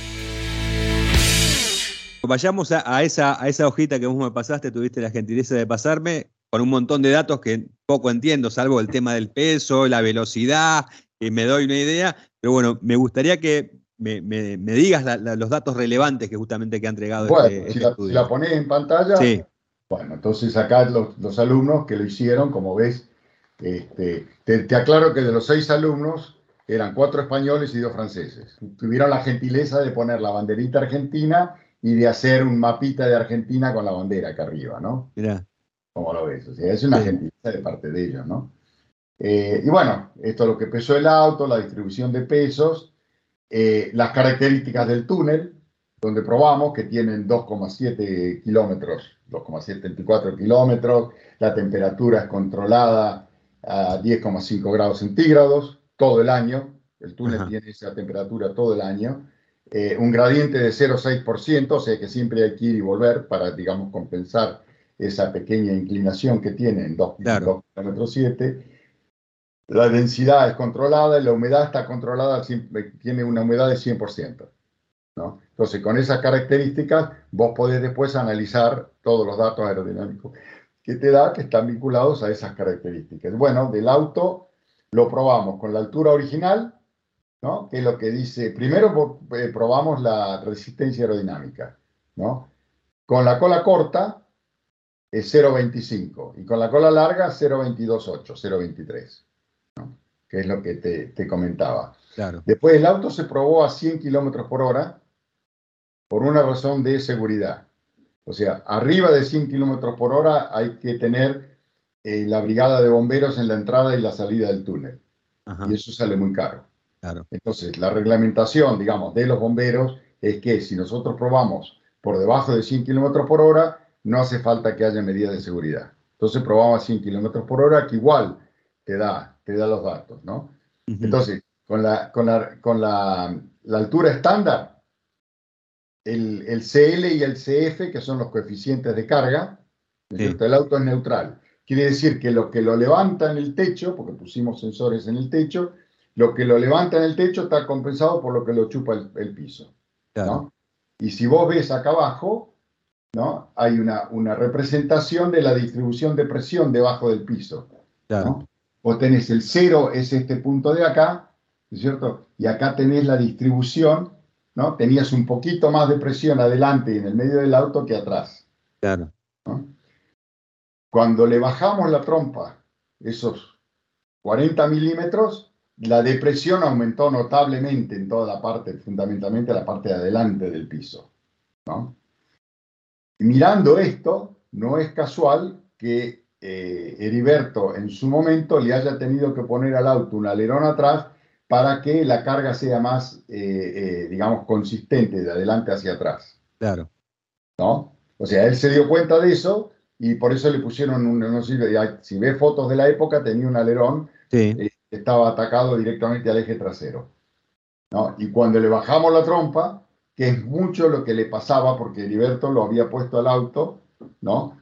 Vayamos a, a, esa, a esa hojita que vos me pasaste, tuviste la gentileza de pasarme, con un montón de datos que poco entiendo, salvo el tema del peso, la velocidad, que me doy una idea, pero bueno, me gustaría que me, me, me digas la, la, los datos relevantes que justamente que ha entregado bueno, este, si, este la, estudio. Si la ponés en pantalla, sí. Bueno, entonces acá los, los alumnos que lo hicieron, como ves, este, te, te aclaro que de los seis alumnos eran cuatro españoles y dos franceses. Tuvieron la gentileza de poner la banderita argentina y de hacer un mapita de Argentina con la bandera acá arriba, ¿no? Mirá. Como lo ves, o sea, es una sí. gentileza de parte de ellos, ¿no? Eh, y bueno, esto es lo que pesó el auto, la distribución de pesos, eh, las características del túnel, donde probamos que tienen dos coma siete kilómetros, dos coma setenta y cuatro kilómetros, la temperatura es controlada a diez coma cinco grados centígrados todo el año, el túnel Ajá. tiene esa temperatura todo el año, eh, un gradiente de cero coma seis por ciento, o sea que siempre hay que ir y volver para, digamos, compensar esa pequeña inclinación que tiene en dos kilómetros siete. La densidad es controlada y la humedad está controlada, tiene una humedad de cien por ciento, ¿no? Entonces, con esas características, vos podés después analizar todos los datos aerodinámicos que te da, que están vinculados a esas características. Bueno, del auto lo probamos con la altura original, ¿no? Que es lo que dice, primero eh, probamos la resistencia aerodinámica, ¿no? Con la cola corta es cero coma veinticinco y con la cola larga cero coma veintidós ocho, cero coma veintitrés. Que es lo que te, te comentaba. Claro. Después el auto se probó a cien kilómetros por hora por una razón de seguridad. O sea, arriba de cien kilómetros por hora hay que tener eh, la brigada de bomberos en la entrada y la salida del túnel. Ajá. Y eso sale muy caro. Claro. Entonces, la reglamentación, digamos, de los bomberos es que si nosotros probamos por debajo de cien kilómetros por hora, no hace falta que haya medidas de seguridad. Entonces probamos a cien kilómetros por hora, que igual te da, te da los datos, ¿no? Uh-huh. Entonces, con, la, con, la, con la, la altura estándar, el, el C L y el C F, que son los coeficientes de carga, ¿no es Sí, cierto? El auto es neutral. Quiere decir que lo que lo levanta en el techo, porque pusimos sensores en el techo, lo que lo levanta en el techo está compensado por lo que lo chupa el, el piso, claro, ¿no? Y si vos ves acá abajo, ¿no? Hay una, una representación de la distribución de presión debajo del piso, claro, ¿no? Vos tenés el cero, es este punto de acá, ¿no es cierto? Y acá tenés la distribución, ¿no? Tenías un poquito más de presión adelante y en el medio del auto que atrás, claro, ¿no? Cuando le bajamos la trompa, esos cuarenta milímetros, la depresión aumentó notablemente en toda la parte, fundamentalmente la parte de adelante del piso, ¿no? Y mirando esto, no es casual que eh, Heriberto en su momento le haya tenido que poner al auto un alerón atrás para que la carga sea más, eh, eh, digamos, consistente de adelante hacia atrás, claro. ¿no? O sea, él se dio cuenta de eso y por eso le pusieron un, no sé, si ves fotos de la época, tenía un alerón Sí, eh, que estaba atacado directamente al eje trasero, ¿no? Y cuando le bajamos la trompa, que es mucho lo que le pasaba porque Heriberto lo había puesto al auto, ¿no?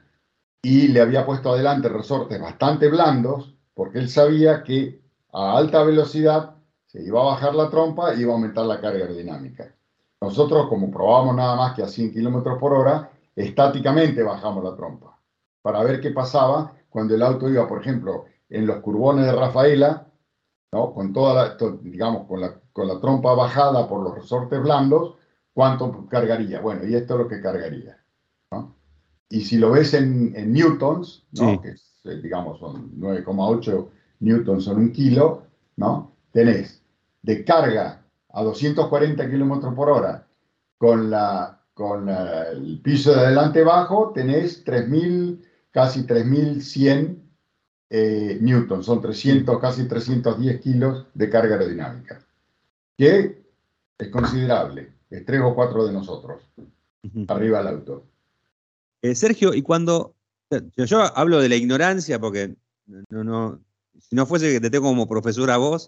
Y le había puesto adelante resortes bastante blandos, porque él sabía que a alta velocidad se iba a bajar la trompa y iba a aumentar la carga aerodinámica. Nosotros, como probábamos nada más que a cien kilómetros por hora, estáticamente bajamos la trompa para ver qué pasaba cuando el auto iba, por ejemplo, en los curbones de Rafaela, ¿no? Con toda la, digamos, con la, con la trompa bajada por los resortes blandos, ¿cuánto cargaría? Bueno, y esto es lo que cargaría, ¿no? Y si lo ves en, en newtons, ¿no? sí, Que es, eh, digamos son nueve coma ocho newtons en un kilo, ¿no? Tenés de carga a doscientos cuarenta kilómetros por hora con, la, con la, el piso de adelante bajo, tenés tres mil, casi tres mil cien eh, newtons, son sí. trescientos, casi trescientos diez kilos de carga aerodinámica, que es considerable, es tres o cuatro de nosotros, Ujú. arriba del auto. Eh, Sergio, y cuando yo, yo hablo de la ignorancia, porque no, no, si no fuese que te tengo como profesor a vos,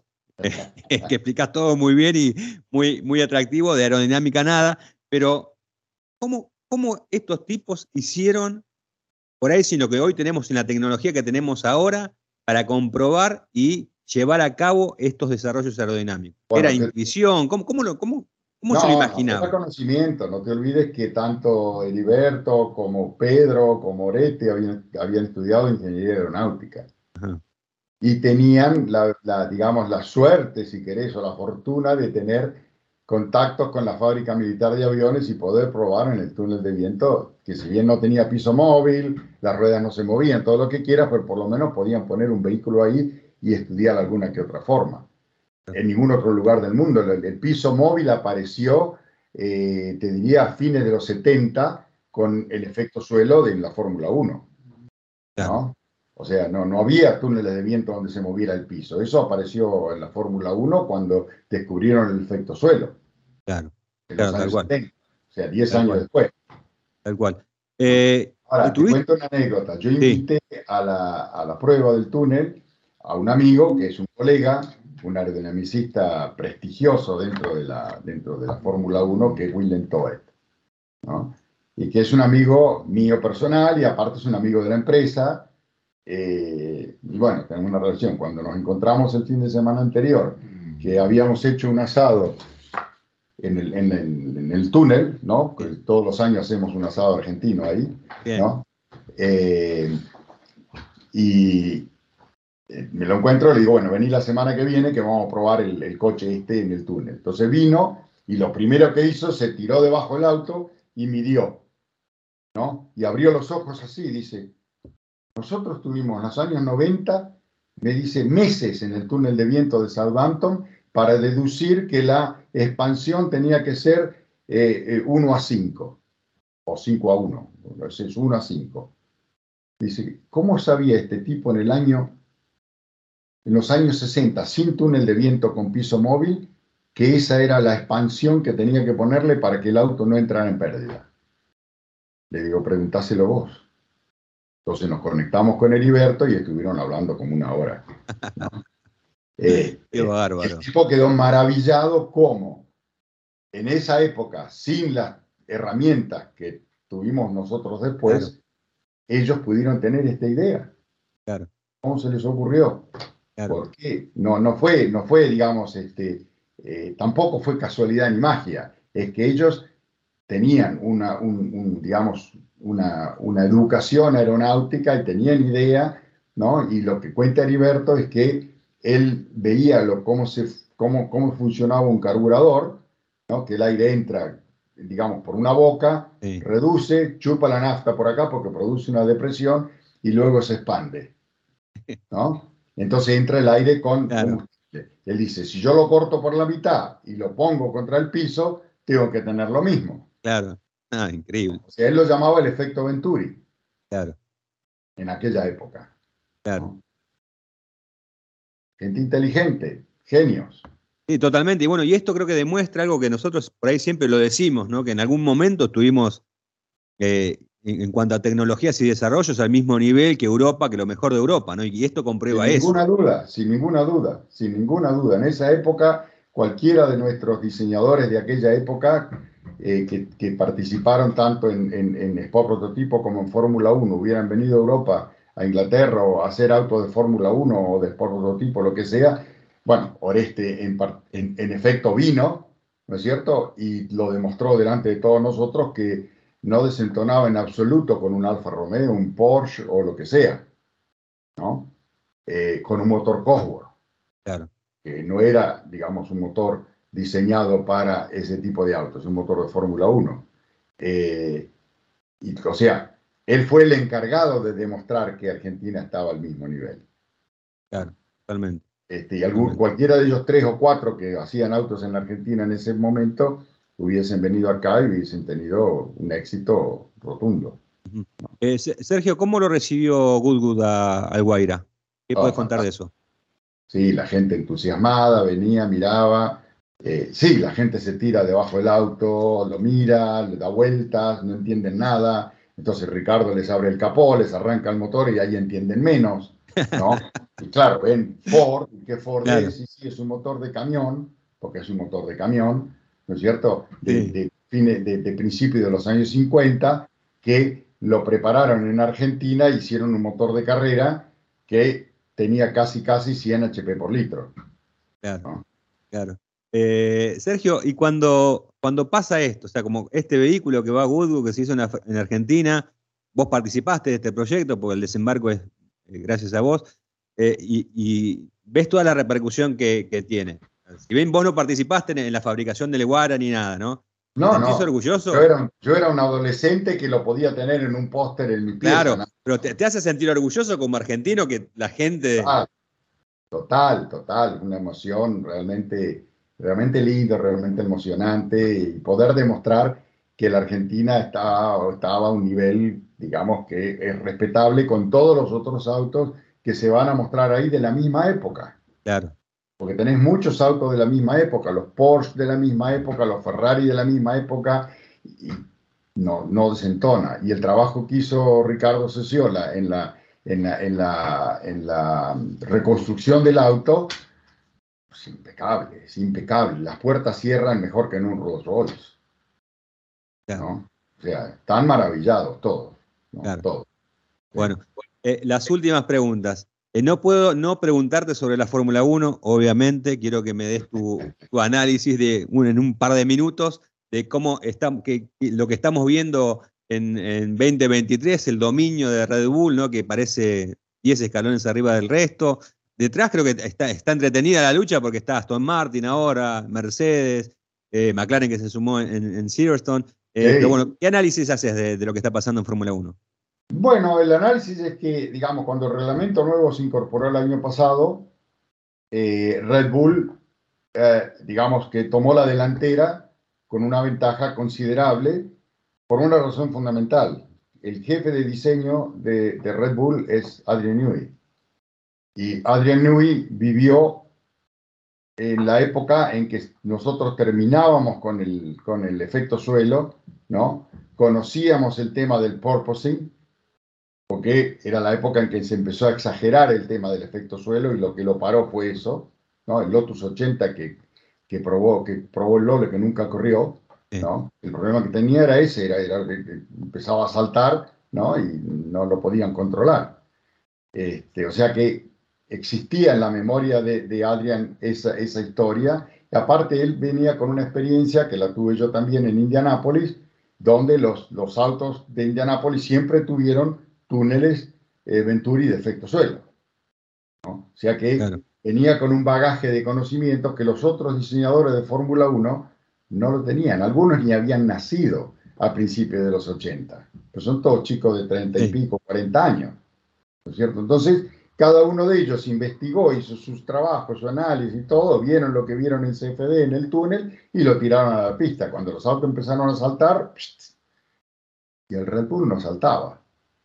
que explicás todo muy bien y muy, muy atractivo, de aerodinámica nada, pero ¿cómo, cómo estos tipos hicieron por ahí sin lo que hoy tenemos en la tecnología que tenemos ahora para comprobar y llevar a cabo estos desarrollos aerodinámicos? ¿Era Bueno, te, intuición? ¿Cómo, cómo, lo, cómo, cómo se lo no, no, era imaginaban? conocimiento. No te olvides que tanto Heriberto como Pedro como Orete habían, habían estudiado ingeniería aeronáutica Ajá, y tenían la, la, digamos, la suerte, si querés, o la fortuna de tener contactos con la fábrica militar de aviones y poder probar en el túnel de viento, que si bien no tenía piso móvil, las ruedas no se movían, todo lo que quieras, pero por lo menos podían poner un vehículo ahí y estudiar alguna que otra forma. En ningún otro lugar del mundo. El, el piso móvil apareció, eh, te diría, a fines de los setenta con el efecto suelo de la Fórmula uno, claro, ¿no? O sea, no, no había túneles de viento donde se moviera el piso. Eso apareció en la Fórmula uno cuando descubrieron el efecto suelo, claro, en los claro, tal años cual, setenta, o sea, diez tal años cual, después, tal cual. ¿no? Eh, Ahora, te ¿tuviste? cuento una anécdota. Yo Sí, invité a la, a la prueba del túnel a un amigo que es un colega, un aerodinamicista prestigioso dentro de la, dentro de la Fórmula uno, que es Willem Toet, ¿no? Y que es un amigo mío personal y aparte es un amigo de la empresa. Eh, y bueno, tenemos una relación. Cuando nos encontramos el fin de semana anterior, que habíamos hecho un asado en el, en el, en el túnel, ¿no? Que sí, todos los años hacemos un asado argentino ahí, bien, ¿no? Eh, y eh, me lo encuentro, le digo, bueno, vení la semana que viene que vamos a probar el, el coche este en el túnel. Entonces vino y lo primero que hizo, se tiró debajo del auto y midió, ¿no? Y abrió los ojos así y dice, nosotros tuvimos en los años noventa, me dice, meses en el túnel de viento de Southampton para deducir que la expansión tenía que ser eh, eh, uno a cinco o cinco a uno, es uno a cinco. Dice, ¿cómo sabía este tipo en el año, en los años sesenta, sin túnel de viento con piso móvil, que esa era la expansión que tenía que ponerle para que el auto no entrara en pérdida? Le digo, preguntáselo vos. Entonces nos conectamos con Heriberto y estuvieron hablando como una hora, ¿no? Eh, qué eh, el bárbaro. tipo quedó maravillado cómo en esa época, sin la, herramientas que tuvimos nosotros después, claro, ellos pudieron tener esta idea. claro, ¿Cómo se les ocurrió? claro, ¿Por qué? No, no fue, no fue, digamos, este, eh, tampoco fue casualidad ni magia. Es que ellos tenían una, un, un, digamos, una, una educación aeronáutica y tenían idea, ¿no? Y lo que cuenta Heriberto es que él veía lo, cómo, se, cómo, cómo funcionaba un carburador, ¿no? Que el aire entra, digamos, por una boca, sí, reduce, chupa la nafta por acá porque produce una depresión y luego se expande, ¿no? Entonces entra el aire con claro, combustible. Él dice, si yo lo corto por la mitad y lo pongo contra el piso, tengo que tener lo mismo. claro. Ah, increíble, O sea, él lo llamaba el efecto Venturi claro, en aquella época, claro. ¿no? Gente inteligente, genios. Sí, totalmente. Y bueno, y esto creo que demuestra algo que nosotros por ahí siempre lo decimos, ¿no? Que en algún momento estuvimos, eh, en, en cuanto a tecnologías y desarrollos, al mismo nivel que Europa, que lo mejor de Europa, ¿no? Y esto Sin comprueba eso. ninguna duda, sin ninguna duda, sin ninguna duda. En esa época, cualquiera de nuestros diseñadores de aquella época eh, que, que, participaron tanto en, en, en Sport Prototipo como en Fórmula uno, hubieran venido a Europa, a Inglaterra, o a hacer autos de Fórmula uno o de Sport Prototipo, lo que sea, bueno, Oreste en, Sí, en, en efecto vino, ¿no es cierto? Y lo demostró delante de todos nosotros que no desentonaba en absoluto con un Alfa Romeo, un Porsche o lo que sea, ¿no? Eh, con un motor Cosworth, claro. que no era, digamos, un motor diseñado para ese tipo de autos, un motor de Fórmula uno. Eh, y, o sea, él fue el encargado de demostrar que Argentina estaba al mismo nivel. Claro, totalmente, Este, y algún, totalmente. cualquiera de ellos tres o cuatro que hacían autos en la Argentina en ese momento hubiesen venido acá y hubiesen tenido un éxito rotundo. Ujú. Eh, Se- Sergio, ¿cómo lo recibió Goodwood a, al Guaira? ¿Qué Oh, puedes contar de fantástico. eso? Sí, la gente entusiasmada venía, miraba. Eh, sí, la gente se tira debajo del auto, lo mira, le da vueltas, no entienden nada. Entonces Ricardo les abre el capó, les arranca el motor y ahí entienden menos, ¿no? Y claro, ven Ford, ¿y qué Ford es? Claro, Sí, sí, es un motor de camión, porque es un motor de camión, ¿no es cierto? De, sí, de, fines, de, de principios de los años cincuenta, que lo prepararon en Argentina, hicieron un motor de carrera que tenía casi, casi cien H P por litro, claro, ¿no? claro. Eh, Sergio, y cuando, cuando pasa esto, o sea, como este vehículo que va a Goodwood, que se hizo en, Af- en Argentina, vos participaste de este proyecto, porque el desembarco es eh, gracias a vos, eh, y, y ves toda la repercusión que, que tiene. Si bien vos no participaste en, en la fabricación del Guara ni nada, ¿no? ¿Te No, sentís no, yo orgulloso? era, yo era un adolescente que lo podía tener en un póster en mi pieza, Claro, ¿no? pero te, te hace sentir orgulloso como argentino que la gente. Ah, total, total, una emoción realmente, realmente lindo, realmente emocionante y poder demostrar que la Argentina está, estaba a un nivel, digamos, que es respetable con todos los otros autos que se van a mostrar ahí de la misma época. Claro, Porque tenés muchos autos de la misma época, los Porsche de la misma época, los Ferrari de la misma época, y no, no desentona. Y el trabajo que hizo Ricardo Ceciola en la, en la, en la, en la reconstrucción del auto, es impecable, es impecable. Las puertas cierran mejor que en un Rolls Royce, claro, ¿no? O sea, están maravillados todos, ¿no? claro. Todos. Sí. Bueno, eh, las últimas preguntas. Eh, no puedo no preguntarte sobre la Fórmula Uno, obviamente. Quiero que me des tu, tu análisis de un- en un par de minutos de cómo está, que, que lo que estamos viendo en, en veinte veintitrés, el dominio de Red Bull, ¿no? Que parece diez escalones arriba del resto. Detrás creo que está, está entretenida la lucha porque está Aston Martin ahora, Mercedes, eh, McLaren que se sumó en, en Silverstone. Eh, pero Sí. bueno, ¿qué análisis haces de, de lo que está pasando en Fórmula Uno? Bueno, el análisis es que, digamos, cuando el reglamento nuevo se incorporó el año pasado, eh, Red Bull, eh, digamos que tomó la delantera con una ventaja considerable por una razón fundamental. El jefe de diseño de, de Red Bull es Adrian Newey. Y Adrian Newey vivió en la época en que nosotros terminábamos con el, con el efecto suelo, ¿no? Conocíamos el tema del porpoising, porque era la época en que se empezó a exagerar el tema del efecto suelo y lo que lo paró fue eso, ¿no? El Lotus ochenta que, que, probó, que probó el Lole, que nunca corrió, ¿no? El problema que tenía era ese, era, era que empezaba a saltar, ¿no? Y no lo podían controlar. Este, o sea que existía en la memoria de, de Adrian esa, esa historia. Y aparte él venía con una experiencia que la tuve yo también en Indianápolis, donde los, los autos de Indianápolis siempre tuvieron túneles eh, Venturi de efecto suelo, ¿no? O sea que Claro. venía con un bagaje de conocimientos que los otros diseñadores de Fórmula uno no lo tenían. Algunos ni habían nacido a principios de los ochenta. Pues son todos chicos de treinta y Sí. pico, cuarenta años, ¿no es cierto? Entonces, cada uno de ellos investigó, hizo sus trabajos, su análisis y todo, vieron lo que vieron en C F D, en el túnel, y lo tiraron a la pista. Cuando los autos empezaron a saltar, y el Red Bull no saltaba.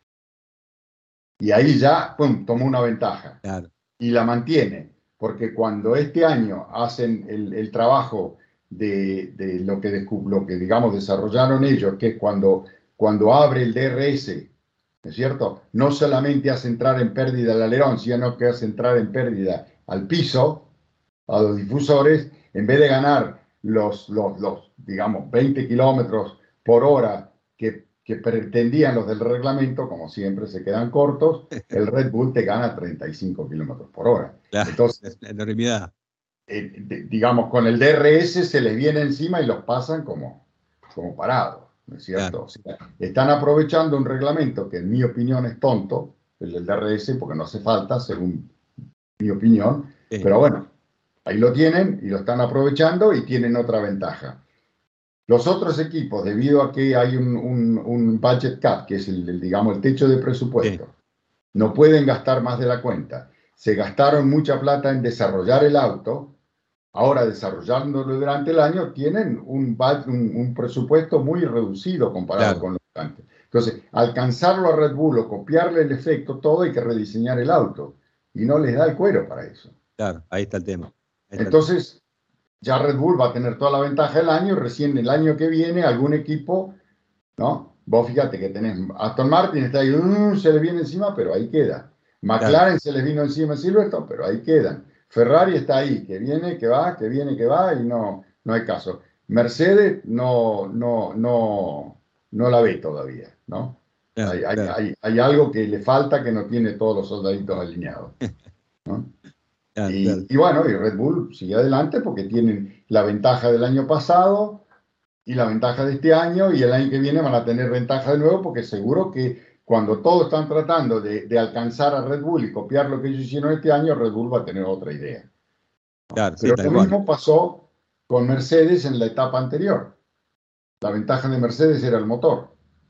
Y ahí ya, pum, tomó una ventaja. Claro. Y la mantiene, porque cuando este año hacen el, el trabajo de, de lo, que, lo que, digamos, desarrollaron ellos, que es cuando, cuando abre el D R S, ¿no es cierto? No solamente hace entrar en pérdida el alerón, sino que hace entrar en pérdida al piso, a los difusores, en vez de ganar los, los, los digamos, veinte kilómetros por hora que, que pretendían los del reglamento, como siempre se quedan cortos, el Red Bull te gana treinta y cinco kilómetros por hora. Claro. Entonces, La enormidad. eh, de, digamos, con el D R S se les viene encima y los pasan como, como parados, ¿no es cierto? Claro. O sea, están aprovechando un reglamento que en mi opinión es tonto, el del D R S, porque no hace falta, según mi opinión, Sí. pero bueno, ahí lo tienen y lo están aprovechando y tienen otra ventaja. Los otros equipos, debido a que hay un, un, un budget cap, que es el, el, digamos, el techo de presupuesto, sí, no pueden gastar más de la cuenta. Se gastaron mucha plata en desarrollar el auto. Ahora, desarrollándolo durante el año, tienen un, un, un presupuesto muy reducido comparado Claro. con los antes. Entonces, alcanzarlo a Red Bull o copiarle el efecto, todo hay que rediseñar el auto. Y no les da el cuero para eso. Claro, ahí está el tema. Ahí está Entonces, el tema. ya Red Bull va a tener toda la ventaja del año y recién el año que viene algún equipo, ¿no? Vos fíjate que tenés Aston Martin, está ahí, uh, se le viene encima, pero ahí queda. McLaren, claro, se les vino encima en Silverstone, pero ahí quedan. Ferrari está ahí, que viene, que va, que viene, que va, y no, no hay caso. Mercedes no, no, no, no la ve todavía, ¿no? Claro, hay, hay, claro. hay, hay algo que le falta que no tiene todos los soldaditos alineados, ¿no? Claro, y, claro. y bueno, y Red Bull sigue adelante porque tienen la ventaja del año pasado y la ventaja de este año, y el año que viene van a tener ventaja de nuevo, porque seguro que cuando todos están tratando de, de alcanzar a Red Bull y copiar lo que ellos hicieron este año, Red Bull va a tener otra idea. Claro, Pero sí, lo cual. mismo pasó con Mercedes en la etapa anterior. La ventaja de Mercedes era el motor,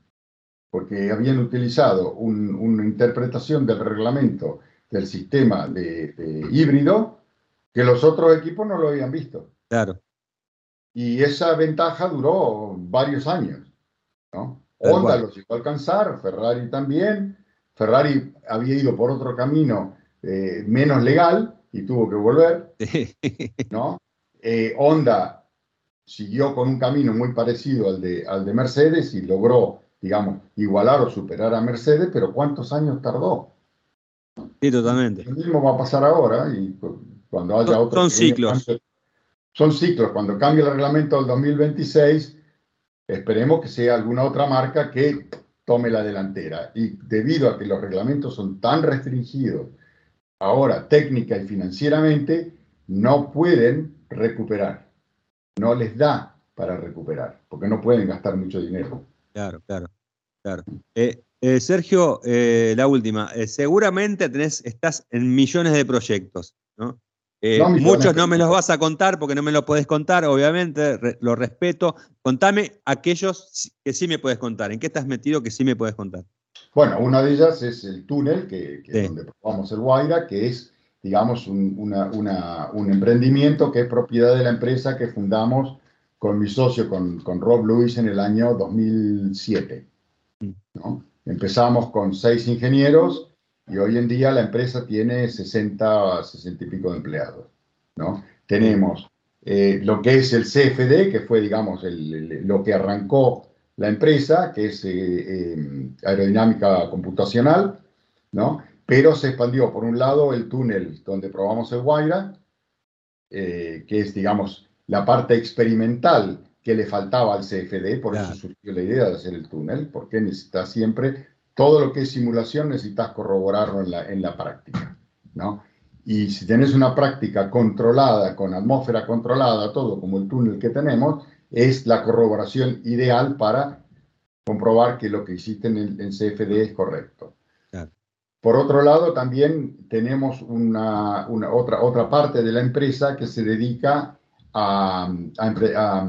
porque habían utilizado un, una interpretación del reglamento del sistema de, de híbrido que los otros equipos no lo habían visto. Claro. Y esa ventaja duró varios años, ¿no? Tal Honda cual. los llegó a alcanzar, Ferrari también. Ferrari había ido por otro camino eh, menos legal y tuvo que volver, ¿no? Eh, Honda siguió con un camino muy parecido al de, al de Mercedes y logró, digamos, igualar o superar a Mercedes, pero ¿cuántos años tardó? Sí, totalmente. Lo mismo va a pasar ahora y cuando haya Son, otro son pequeño ciclos. cambio. Son ciclos. Cuando cambie el reglamento del dos mil veintiséis, esperemos que sea alguna otra marca que tome la delantera. Y debido a que los reglamentos son tan restringidos ahora, técnica y financieramente, no pueden recuperar. No les da para recuperar, porque no pueden gastar mucho dinero. Claro, claro, claro. Eh, eh, Sergio, eh, la última. Eh, seguramente tenés, estás en millones de proyectos, ¿no? Eh, No millones, muchos no me los pero- vas a contar porque no me los podés contar, obviamente, re- lo respeto. Contame aquellos que sí me puedes contar. ¿En qué estás metido que sí me puedes contar? Bueno, una de ellas es el túnel, que, que es Sí. donde probamos el Guaira, que es, digamos, un, una, una, un emprendimiento que es propiedad de la empresa que fundamos con mi socio, con, con Rob Lewis, en el año dos mil siete, ¿no? Empezamos con seis ingenieros y hoy en día la empresa tiene sesenta, sesenta y pico de empleados, ¿no? Sí. Tenemos eh, lo que es el C F D, que fue, digamos, el, el, lo que arrancó la empresa, que es eh, eh, aerodinámica computacional, ¿no? Pero se expandió, por un lado, el túnel donde probamos el Guaira, eh, que es, digamos, la parte experimental que le faltaba al C F D, por Claro. eso surgió la idea de hacer el túnel, porque necesitas siempre, todo lo que es simulación necesitas corroborarlo en la, en la práctica, ¿no? Y si tenés una práctica controlada, con atmósfera controlada, todo como el túnel que tenemos, es la corroboración ideal para comprobar que lo que hiciste en el en C F D es correcto. Claro. Por otro lado, también tenemos una, una otra, otra parte de la empresa que se dedica a, a, a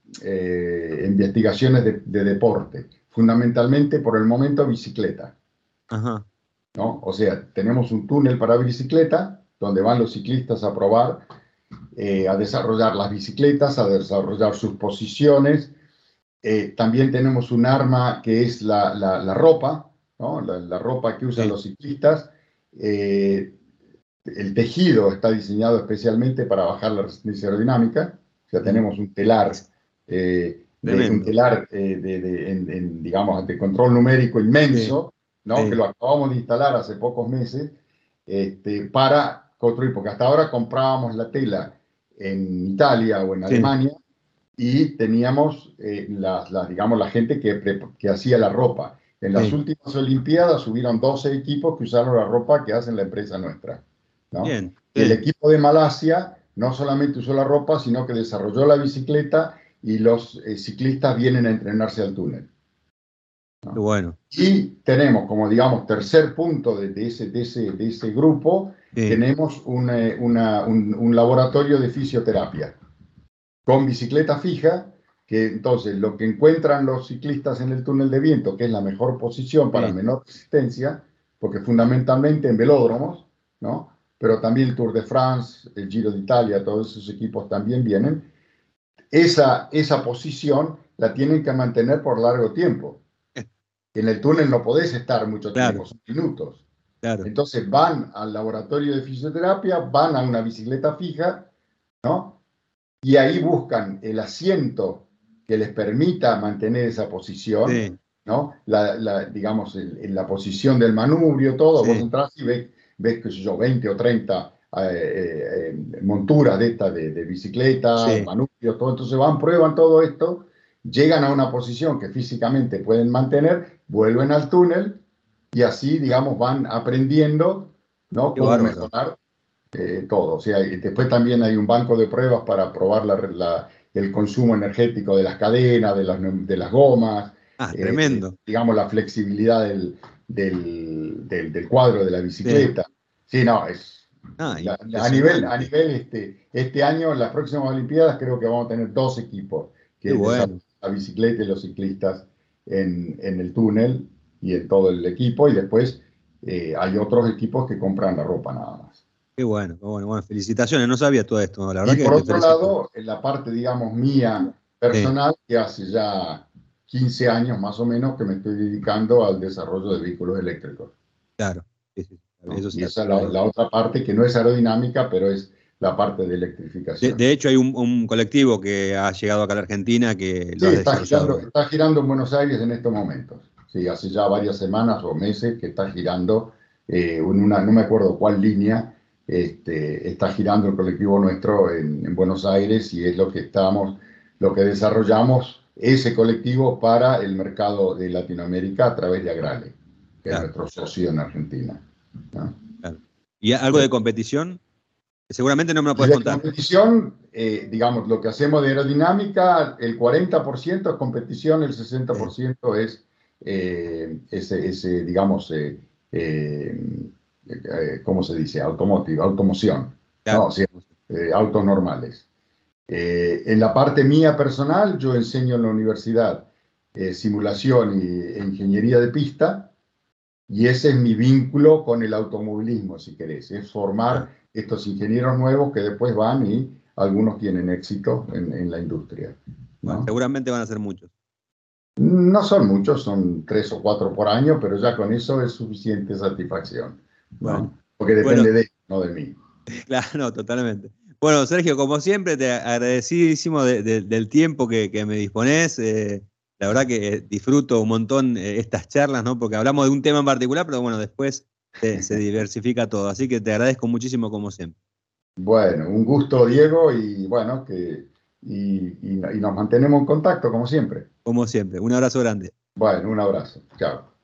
eh, investigaciones de, de deporte, fundamentalmente por el momento bicicleta. Ajá. ¿No? O sea, tenemos un túnel para bicicleta donde van los ciclistas a probar, eh, a desarrollar las bicicletas, a desarrollar sus posiciones. Eh, también tenemos un arma que es la, la, la ropa, ¿no? la, la ropa que usan Sí. los ciclistas. Eh, el tejido está diseñado especialmente para bajar la resistencia aerodinámica. O sea, tenemos un telar, eh, de, un telar eh, de, de, en, en, digamos, de control numérico inmenso, sí. ¿no? Sí. Que lo acabamos de instalar hace pocos meses este, para construir, porque hasta ahora comprábamos la tela en Italia o en sí. Alemania, y teníamos eh, la, la, digamos, la gente que, que hacía la ropa. En las sí. últimas Olimpiadas hubieron doce equipos que usaron la ropa que hacen la empresa nuestra, ¿no? Bien, y el equipo de Malasia no solamente usó la ropa, sino que desarrolló la bicicleta y los eh, ciclistas vienen a entrenarse al túnel, ¿no? Qué bueno. Y tenemos como, digamos, tercer punto de, de, ese, de, ese, de ese grupo, sí. tenemos una, una, un, un laboratorio de fisioterapia con bicicleta fija, que entonces lo que encuentran los ciclistas en el túnel de viento, que es la mejor posición para sí. menor resistencia, porque fundamentalmente en velódromos, ¿no? Pero también el Tour de France, el Giro de Italia, todos esos equipos también vienen, esa, esa posición la tienen que mantener por largo tiempo. En el túnel no podés estar mucho claro. tiempo, son minutos. Claro. Entonces van al laboratorio de fisioterapia, van a una bicicleta fija, ¿no? Y ahí buscan el asiento que les permita mantener esa posición, sí. ¿no? La, la, digamos, en la posición del manubrio, todo. Sí. Vos entras y ves, ves qué sé yo, veinte o treinta eh, eh, monturas de estas de, de bicicleta, sí. manubrios, todo. Entonces van, prueban todo esto, llegan a una posición que físicamente pueden mantener, vuelven al túnel y así, digamos, van aprendiendo, ¿no? Qué cómo bárbaro. Mejorar. Eh, todo, o sea, después también hay un banco de pruebas para probar la, la, el consumo energético de las cadenas, de las, de las gomas, ah, eh, tremendo. Eh, digamos la flexibilidad del, del, del, del cuadro de la bicicleta. Sí, sí no, es ah, la, a nivel, a nivel este, este año, en las próximas Olimpiadas, creo que vamos a tener dos equipos que bueno. la bicicleta y los ciclistas en, en el túnel y en todo el equipo, y después eh, hay otros equipos que compran la ropa nada más. Qué bueno, qué bueno, bueno, felicitaciones, no sabía todo esto, la verdad. Y que por otro lado, en la parte, digamos, mía personal, sí. que hace ya quince años más o menos que me estoy dedicando al desarrollo de vehículos eléctricos. Claro, sí, sí. ¿No? Eso y esa es la, la otra parte que no es aerodinámica, pero es la parte de electrificación. De, de hecho, hay un, un colectivo que ha llegado acá a la Argentina que sí, lo ha está desarrollado. girando, está girando en Buenos Aires en estos momentos. Sí, hace ya varias semanas o meses que está girando eh, en una, no me acuerdo cuál línea, Este, está girando el colectivo nuestro en, en Buenos Aires y es lo que estamos, lo que desarrollamos ese colectivo para el mercado de Latinoamérica a través de Agrale, que claro. es nuestro socio en Argentina, ¿no? Claro. ¿Y algo de competición? Seguramente no me lo puedes de contar. Competición, eh, digamos, lo que hacemos de aerodinámica, el cuarenta por ciento es competición, el sesenta por ciento sí. es eh, ese, ese, digamos, eh, eh, Eh, ¿cómo se dice? Automotive, automoción, claro. ¿no? O sea, eh, autos normales. Eh, en la parte mía personal, yo enseño en la universidad eh, simulación y e ingeniería de pista, y ese es mi vínculo con el automovilismo, si querés, es formar ah. estos ingenieros nuevos que después van y algunos tienen éxito en, en la industria, ¿no? Bueno, seguramente van a ser muchos. No son muchos, son tres o cuatro por año, pero ya con eso es suficiente satisfacción. Bueno, ¿no? Porque depende bueno, de él, no de mí. Claro, no, totalmente. Bueno, Sergio, como siempre, te agradecidísimo de, de, del tiempo que, que me disponés. Eh, la verdad que disfruto un montón eh, estas charlas, ¿no? Porque hablamos de un tema en particular, pero bueno, después se, se diversifica todo. Así que te agradezco muchísimo como siempre. Bueno, un gusto, Diego, y bueno, que y, y y nos mantenemos en contacto como siempre. Como siempre, un abrazo grande. Bueno, un abrazo. Chao.